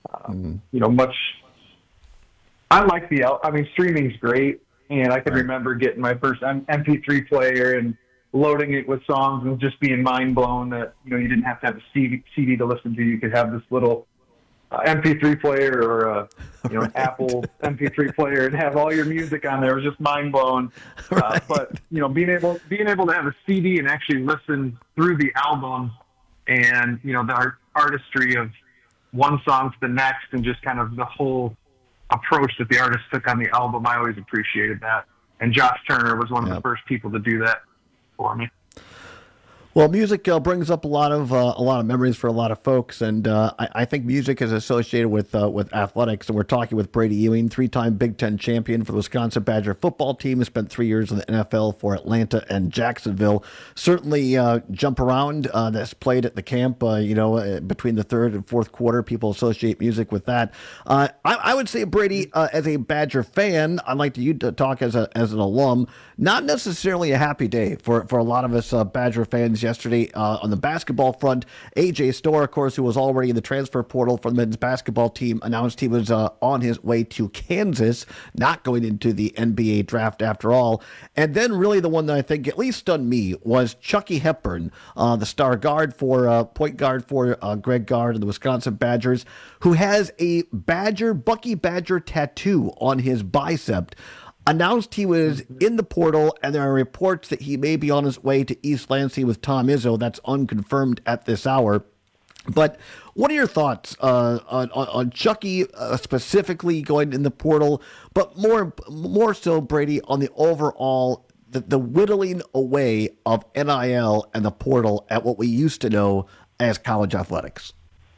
S4: I like streaming's great, and I can remember getting my first MP3 player and loading it with songs and just being mind blown that you didn't have to have a CD to listen to. You could have this little MP3 player or an Apple MP3 player and have all your music on there. It was just mind blowing. But being able to have a CD and actually listen through the album and the artistry of one song to the next and just kind of the whole approach that the artist took on the album, I always appreciated that. And Josh Turner was one of the first people to do that for me.
S14: Well, music brings up a lot of memories for a lot of folks, and I think music is associated with athletics. And we're talking with Brady Ewing, 3-time Big Ten champion for the Wisconsin Badger football team. He spent 3 years in the NFL for Atlanta and Jacksonville. Certainly, jump around that's played at the camp. Between the third and fourth quarter, people associate music with that. I would say, Brady, as a Badger fan, I'd like you to talk as an alum. Not necessarily a happy day for a lot of us Badger fans yesterday on the basketball front. A.J. Storr, of course, who was already in the transfer portal for the men's basketball team, announced he was on his way to Kansas, not going into the NBA draft after all. And then really the one that I think at least stunned me was Chucky Hepburn, the star guard for point guard for Greg Gard and the Wisconsin Badgers, who has a Bucky Badger tattoo on his bicep. Announced he was in the portal, and there are reports that he may be on his way to East Lansing with Tom Izzo. That's unconfirmed at this hour. But what are your thoughts on Chucky specifically going in the portal, but more so, Brady, on the overall, the whittling away of NIL and the portal at what we used to know as college athletics?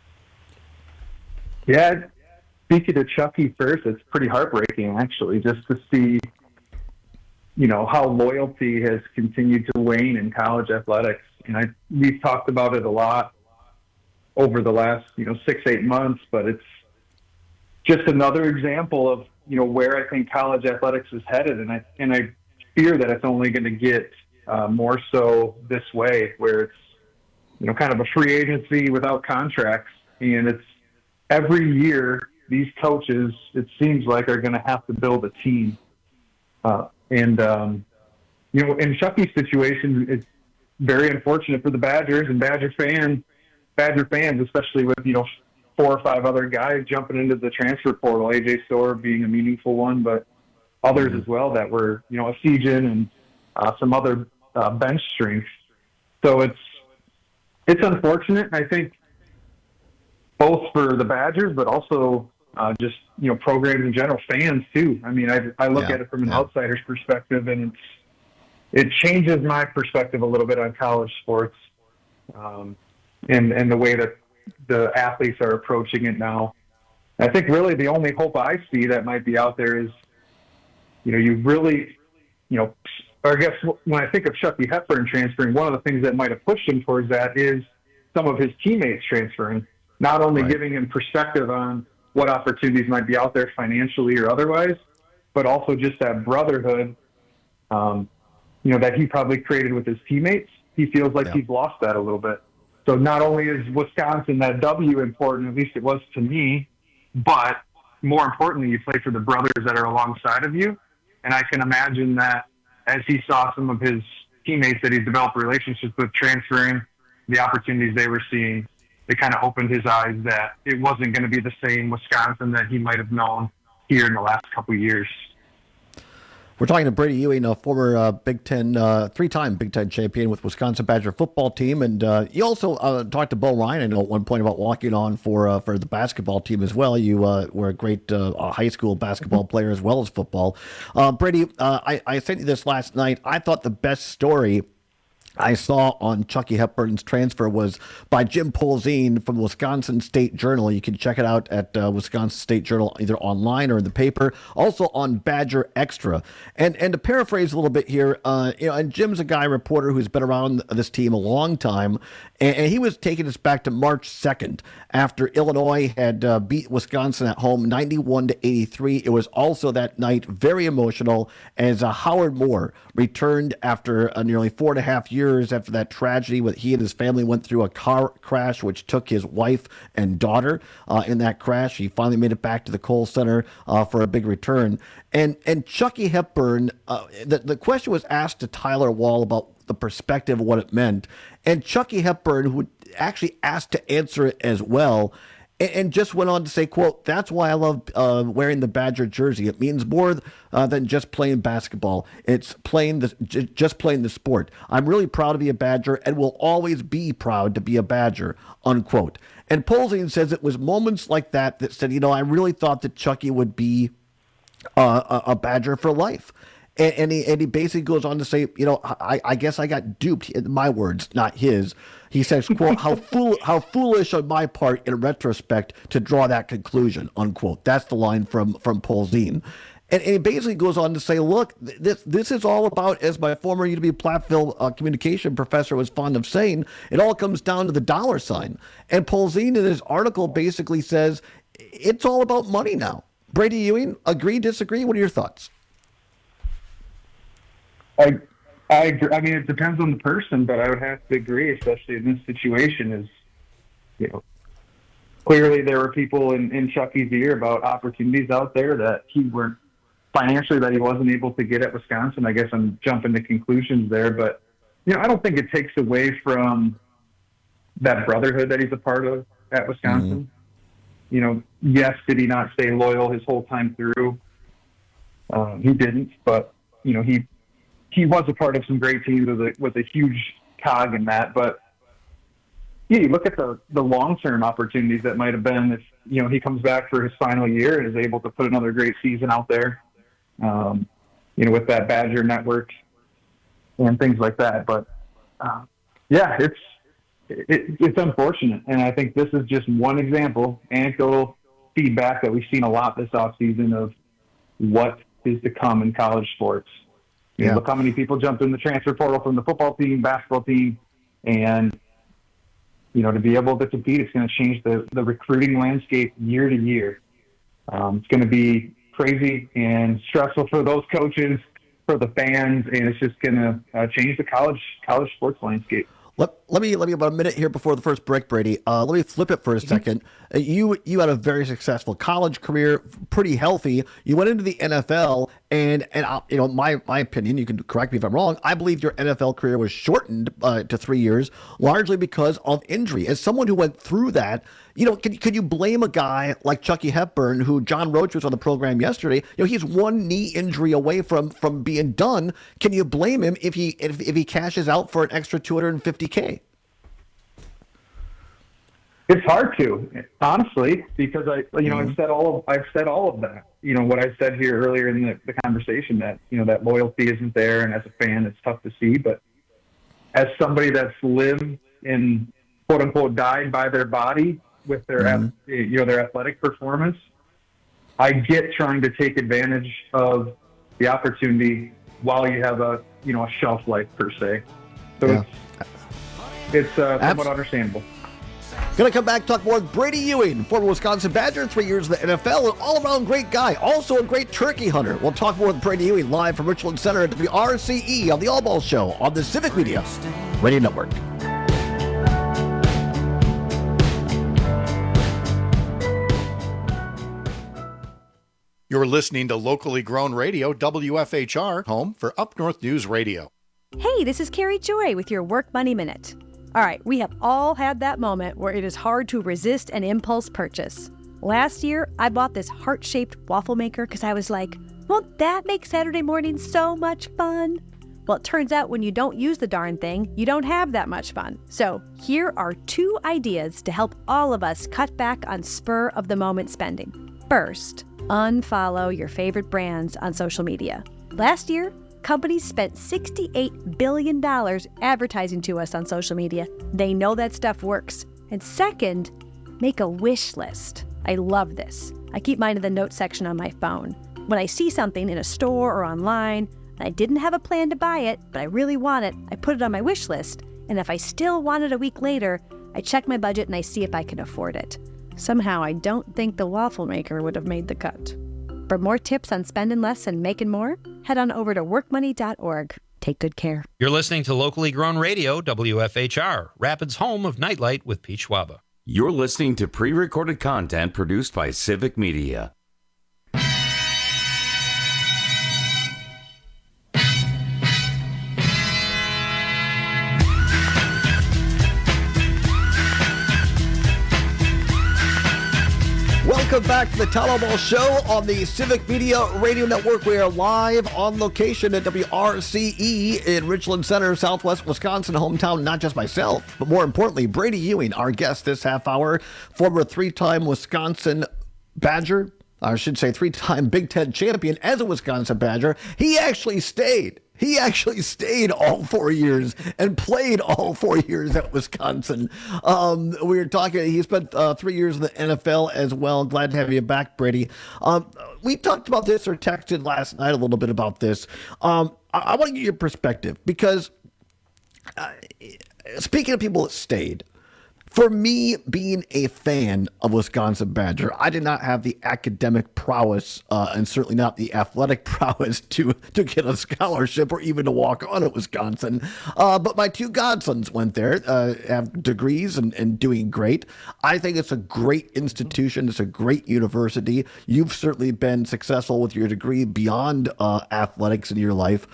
S4: Yeah. Speaking to Chucky first, it's pretty heartbreaking, actually, just to see, how loyalty has continued to wane in college athletics. And we've talked about it a lot over the last, 6-8 months, but it's just another example of, where I think college athletics is headed. And I fear that it's only going to get more so this way, where it's, kind of a free agency without contracts. And it's every year, these coaches, it seems like, are going to have to build a team. In Chucky's situation, it's very unfortunate for the Badgers and Badger fans, especially with, 4 or 5 other guys jumping into the transfer portal, A.J. Storr being a meaningful one, but others as well that were, a Sejan and some other bench strength. So it's unfortunate. I think both for the Badgers, but also just, programs in general, fans too. I mean, I look at it from an outsider's perspective, and it changes my perspective a little bit on college sports and the way that the athletes are approaching it now. I think really the only hope I see that might be out there is, you really, or I guess when I think of Chucky Hepburn transferring, one of the things that might have pushed him towards that is some of his teammates transferring, not only giving him perspective on what opportunities might be out there financially or otherwise, but also just that brotherhood, that he probably created with his teammates. He feels like he's lost that a little bit. So not only is Wisconsin, that W, important, at least it was to me, but more importantly, you play for the brothers that are alongside of you. And I can imagine that as he saw some of his teammates that he's developed relationships with transferring, the opportunities they were seeing, it kind of opened his eyes that it wasn't going to be the same Wisconsin that he might have known here in the last couple of years.
S14: We're talking to Brady Ewing, a former Big Ten, three-time Big Ten champion with Wisconsin Badger football team, and you also talked to Bo Ryan, I know, at one point about walking on for the basketball team as well. You were a great high school basketball player as well as football. Brady, I sent you this last night. I thought the best story I saw on Chucky Hepburn's transfer was by Jim Polzin from the Wisconsin State Journal. You can check it out at Wisconsin State Journal, either online or in the paper. Also on Badger Extra. And to paraphrase a little bit here, and Jim's a reporter who's been around this team a long time, and he was taking us back to March 2nd after Illinois had beat Wisconsin at home 91-83. It was also that night very emotional as Howard Moore returned after nearly 4.5 years after that tragedy. He and his family went through a car crash which took his wife and daughter in that crash. He finally made it back to the Kohl Center for a big return. And Chucky Hepburn, the question was asked to Tyler Wall about the perspective of what it meant. And Chucky Hepburn, who actually asked to answer it as well, and just went on to say, quote, "That's why I love wearing the Badger jersey. It means more than just playing basketball. It's just playing the sport. I'm really proud to be a Badger and will always be proud to be a Badger," unquote. And Polzin says it was moments like that that said, I really thought that Chucky would be a Badger for life. And he basically goes on to say, I guess I got duped. In my words, not his. He says, quote, how foolish on my part in retrospect to draw that conclusion, unquote. That's the line from Polzin. And he basically goes on to say, look, this is all about, as my former UW-Platteville communication professor was fond of saying, it all comes down to the dollar sign. And Polzin in his article basically says, it's all about money now. Brady Ewing, agree, disagree? What are your thoughts?
S4: I agree. I mean, it depends on the person, but I would have to agree, especially in this situation, clearly there were people in Chucky's ear about opportunities out there that he wasn't able to get at Wisconsin. I guess I'm jumping to conclusions there, but, I don't think it takes away from that brotherhood that he's a part of at Wisconsin. Mm-hmm. Yes, did he not stay loyal his whole time through? He didn't, but, he was a part of some great teams, was a huge cog in that. But yeah, you look at the long-term opportunities that might have been if, he comes back for his final year and is able to put another great season out there, with that Badger network and things like that. But yeah, it's unfortunate. And I think this is just one example, anecdotal feedback that we've seen a lot this offseason of what is to come in college sports. Look how many people jumped in the transfer portal from the football team, basketball team, and, to be able to compete, it's going to change the recruiting landscape year to year. It's going to be crazy and stressful for those coaches, for the fans, and it's just going to change the college sports landscape.
S14: Let me about a minute here before the first break, Brady. Let me flip it for a second. You had a very successful college career, pretty healthy. You went into the NFL, and my opinion, you can correct me if I'm wrong, I believe your NFL career was shortened to 3 years, largely because of injury. As someone who went through that, could you blame a guy like Chucky Hepburn, who John Roach was on the program yesterday? He's one knee injury away from being done. Can you blame him if he cashes out for an extra $250K?
S4: It's hard to, honestly, because I've said all of that. What I said here earlier in the conversation, that that loyalty isn't there, and as a fan, it's tough to see. But as somebody that's lived and quote unquote died by their body with their their athletic performance, I get trying to take advantage of the opportunity while you have a shelf life per se. So it's somewhat understandable.
S14: Going to come back, talk more with Brady Ewing, former Wisconsin Badger, 3 years in the NFL, an all-around great guy, also a great turkey hunter. We'll talk more with Brady Ewing live from Richland Center at WRCE on the All Ball Show on the Civic Media Radio Network.
S21: You're listening to locally grown radio, WFHR, home for Up North News Radio.
S5: Hey, this is Carrie Joy with your Work Money Minute. All right, we have all had that moment where it is hard to resist an impulse purchase. Last year, I bought this heart-shaped waffle maker because I was like, won't that make Saturday morning so much fun? Well, it turns out when you don't use the darn thing, you don't have that much fun. So here are 2 ideas to help all of us cut back on spur-of-the-moment spending. First, unfollow your favorite brands on social media. Last year, companies spent $68 billion advertising to us on social media. They know that stuff works. And second, make a wish list. I love this. I keep mine in the notes section on my phone. When I see something in a store or online, and I didn't have a plan to buy it, but I really want it, I put it on my wish list. And if I still want it a week later, I check my budget and I see if I can afford it. Somehow, I don't think the waffle maker would have made the cut. For more tips on spending less and making more, head on over to workmoney.org. Take good care.
S7: You're listening to locally grown radio, WFHR, Rapids' home of Nightlight with Pete Schwaba.
S15: You're listening to pre-recorded content produced by Civic Media.
S14: Welcome back to the Tyler Ball Show on the Civic Media Radio Network. We are live on location at WRCE in Richland Center, Southwest Wisconsin, hometown, not just myself, but more importantly, Brady Ewing, our guest this half hour, former 3-time Wisconsin Badger, I should say 3-time Big Ten champion as a Wisconsin Badger. He actually stayed all 4 years and played all 4 years at Wisconsin. We were talking, he spent 3 years in the NFL as well. Glad to have you back, Brady. We talked about this or texted last night a little bit about this. I want to get your perspective because speaking of people that stayed, for me, being a fan of Wisconsin Badger, I did not have the academic prowess and certainly not the athletic prowess to get a scholarship or even to walk on at Wisconsin. But my 2 godsons went there, have degrees and doing great. I think it's a great institution. It's a great university. You've certainly been successful with your degree beyond athletics in your life.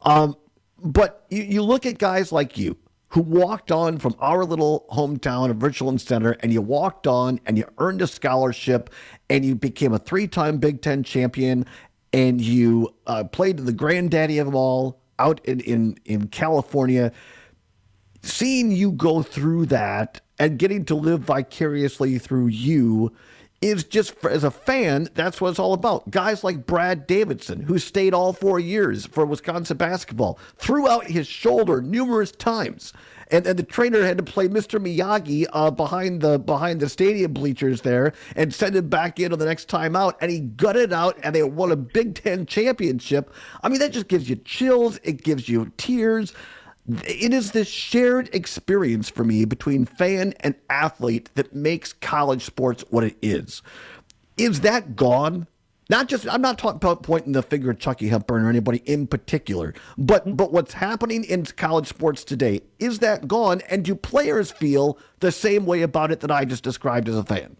S14: But you look at guys like you, who walked on from our little hometown of Richland Center, and you walked on and you earned a scholarship and you became a 3-time Big Ten champion and you played the granddaddy of them all out in California. Seeing you go through that and getting to live vicariously through you is just, as a fan, that's what it's all about. Guys like Brad Davidson, who stayed all 4 years for Wisconsin basketball, threw out his shoulder numerous times. And the trainer had to play Mr. Miyagi behind the stadium bleachers there and send him back in on the next time out. And he gutted out, and they won a Big Ten championship. I mean, that just gives you chills. It gives you tears. It is this shared experience for me between fan and athlete that makes college sports what it is. Is that gone? I'm not talking about pointing the finger at Chucky Hepburn or anybody in particular, but what's happening in college sports today, is that gone? And do players feel the same way about it that I just described as a fan?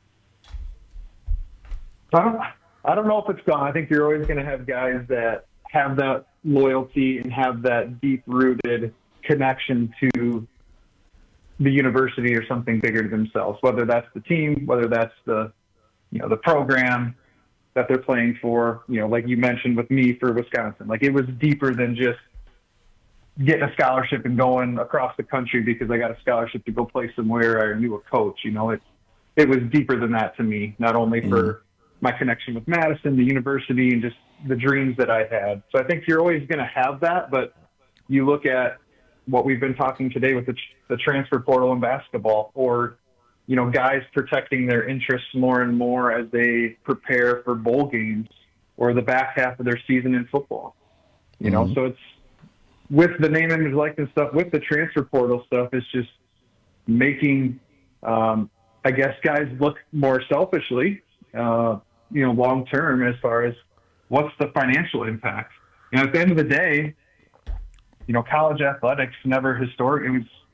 S4: I don't know if it's gone. I think you're always going to have guys that have that loyalty and have that deep-rooted connection to the university or something bigger than themselves, whether that's the team, whether that's the program that they're playing for, like you mentioned with me for Wisconsin. Like, it was deeper than just getting a scholarship and going across the country because I got a scholarship to go play somewhere I knew a coach. It was deeper than that to me, not only for my connection with Madison, the university, and just the dreams that I had. So I think you're always going to have that, but you look at what we've been talking today with the transfer portal in basketball, or, guys protecting their interests more and more as they prepare for bowl games or the back half of their season in football. So it's with the name, image, likeness stuff, with the transfer portal stuff, it's just making, I guess, guys look more selfishly, long term as far as what's the financial impact. At the end of the day, college athletics never historically,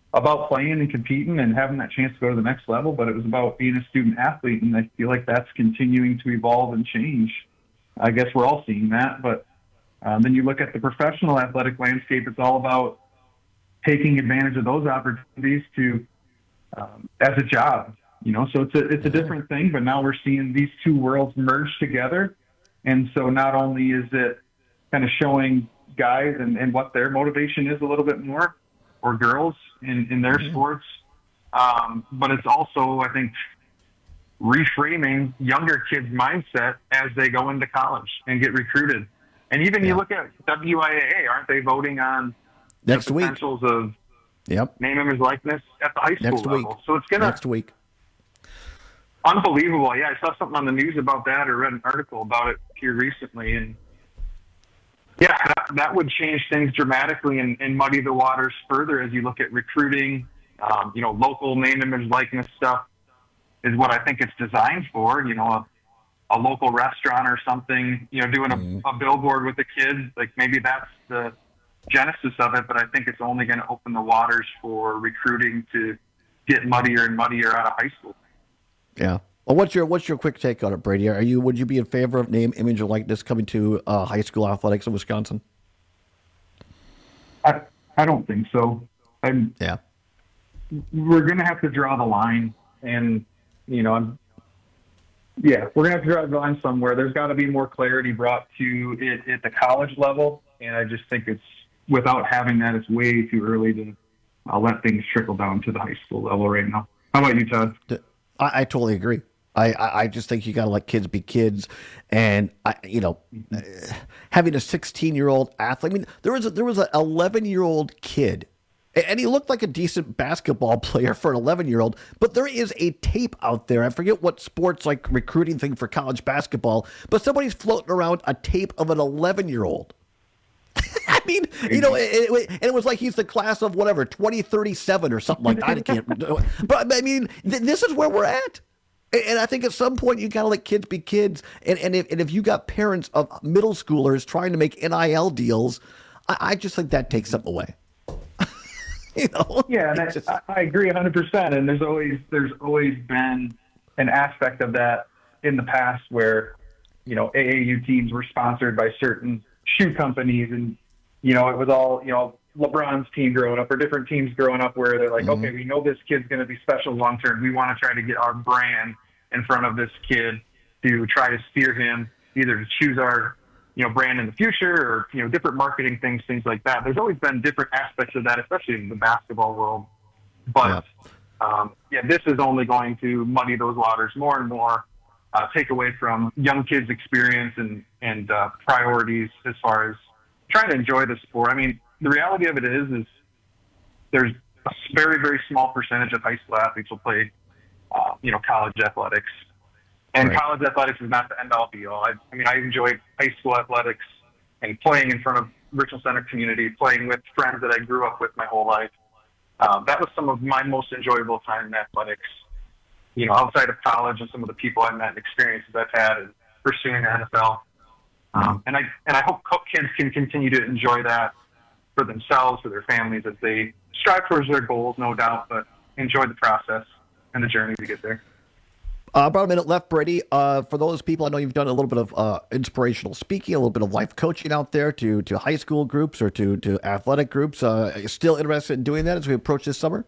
S4: about playing and competing and having that chance to go to the next level, but it was about being a student athlete. And I feel like that's continuing to evolve and change. I guess we're all seeing that, but then you look at the professional athletic landscape, it's all about taking advantage of those opportunities to, as a job, so it's a different thing, but now we're seeing these two worlds merge together. And so not only is it kind of showing guys and what their motivation is a little bit more, or girls in their sports, but it's also, I think, reframing younger kids' mindset as they go into college and get recruited. And even you look at WIAA, aren't they voting on
S14: next
S4: the potentials of name, image, likeness at the high school level? So it's going to
S14: next week.
S4: Unbelievable. Yeah, I saw something on the news about that or read an article about it here recently. And yeah, that would change things dramatically and muddy the waters further as you look at recruiting. Local name, image, likeness stuff is what I think it's designed for. A local restaurant or something, doing a billboard with the kids. Like maybe that's the genesis of it, but I think it's only going to open the waters for recruiting to get muddier and muddier out of high school.
S14: Yeah. Well, what's your quick take on it, Brady? Would you be in favor of name, image, or likeness coming to high school athletics in Wisconsin?
S4: I don't think so. We're going to have to draw the line, and we're going to have to draw the line somewhere. There's got to be more clarity brought to it at the college level, and I just think without having that, it's way too early to let things trickle down to the high school level right now. How about you, Todd?
S14: I totally agree. I just think you got to let kids be kids, and having a 16-year-old athlete. I mean, there was an 11-year-old kid, and he looked like a decent basketball player for an 11-year-old. But there is a tape out there. I forget what sports like recruiting thing for college basketball, but somebody's floating around a tape of an 11-year-old. I mean, and it was like he's the class of 2037 or something like that. I can't. But I mean, this is where we're at. And I think at some point you got to let kids be kids. And if you got parents of middle schoolers trying to make NIL deals, I just think that takes something away.
S4: Yeah, and I agree 100%. And there's always been an aspect of that in the past where, AAU teams were sponsored by certain shoe companies, and, it was all, LeBron's team growing up or different teams growing up where they're like, okay, we know this kid's going to be special long-term. We want to try to get our brand in front of this kid to try to steer him either to choose our, brand in the future or, different marketing things like that. There's always been different aspects of that, especially in the basketball world. But, this is only going to muddy those waters more and more, take away from young kids' experience and priorities as far as trying to enjoy the sport. I mean, the reality of it is there's a very, very small percentage of high school athletes will play, college athletics. And college athletics is not the end-all, be-all. I enjoyed high school athletics and playing in front of Richland Center community, playing with friends that I grew up with my whole life. That was some of my most enjoyable time in athletics, outside of college and some of the people I met and experiences I've had in pursuing the NFL. And I hope kids can continue to enjoy that for themselves, for their families, as they strive towards their goals, no doubt, but enjoy the process and the journey to get there.
S14: About a minute left, Brady. For those people, I know you've done a little bit of inspirational speaking, a little bit of life coaching out there to high school groups or to athletic groups. Are you still interested in doing that as we approach this summer?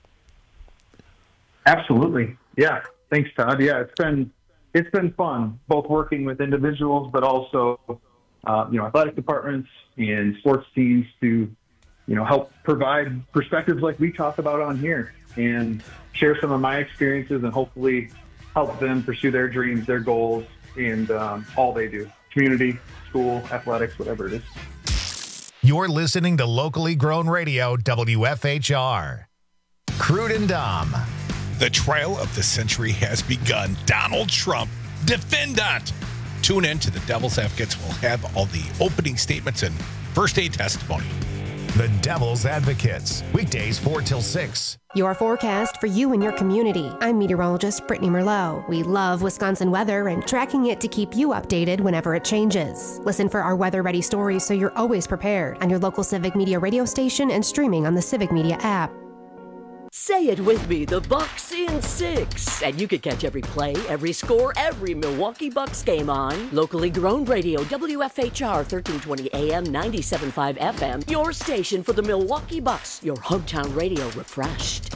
S4: Absolutely. Yeah. Thanks, Todd. Yeah, it's been fun, both working with individuals, but also, athletic departments and sports teams to, help provide perspectives like we talk about on here and share some of my experiences and hopefully help them pursue their dreams, their goals, and all they do. Community, school, athletics, whatever it is.
S1: You're listening to Locally Grown Radio, WFHR. Crude and Dom.
S6: The trial of the century has begun. Donald Trump, defendant. Tune in to The Devil's Advocates. We'll have all the opening statements and first aid testimony.
S1: The Devil's Advocates, weekdays 4 till 6.
S8: Your forecast for you and your community. I'm meteorologist Brittany Merlot. We love Wisconsin weather and tracking it to keep you updated whenever it changes. Listen for our weather-ready stories so you're always prepared on your local Civic Media radio station and streaming on the Civic Media app.
S3: Say it with me, the Bucks in 6. And you can catch every play, every score, every Milwaukee Bucks game on locally grown radio, WFHR 1320 AM, 97.5 FM, your station for the Milwaukee Bucks, your hometown radio refreshed.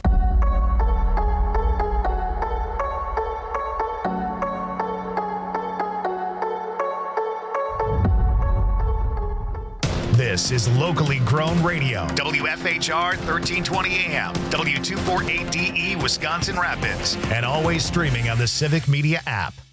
S1: This is locally grown radio. WFHR 1320 AM, W248DE, Wisconsin Rapids, and always streaming on the Civic Media app.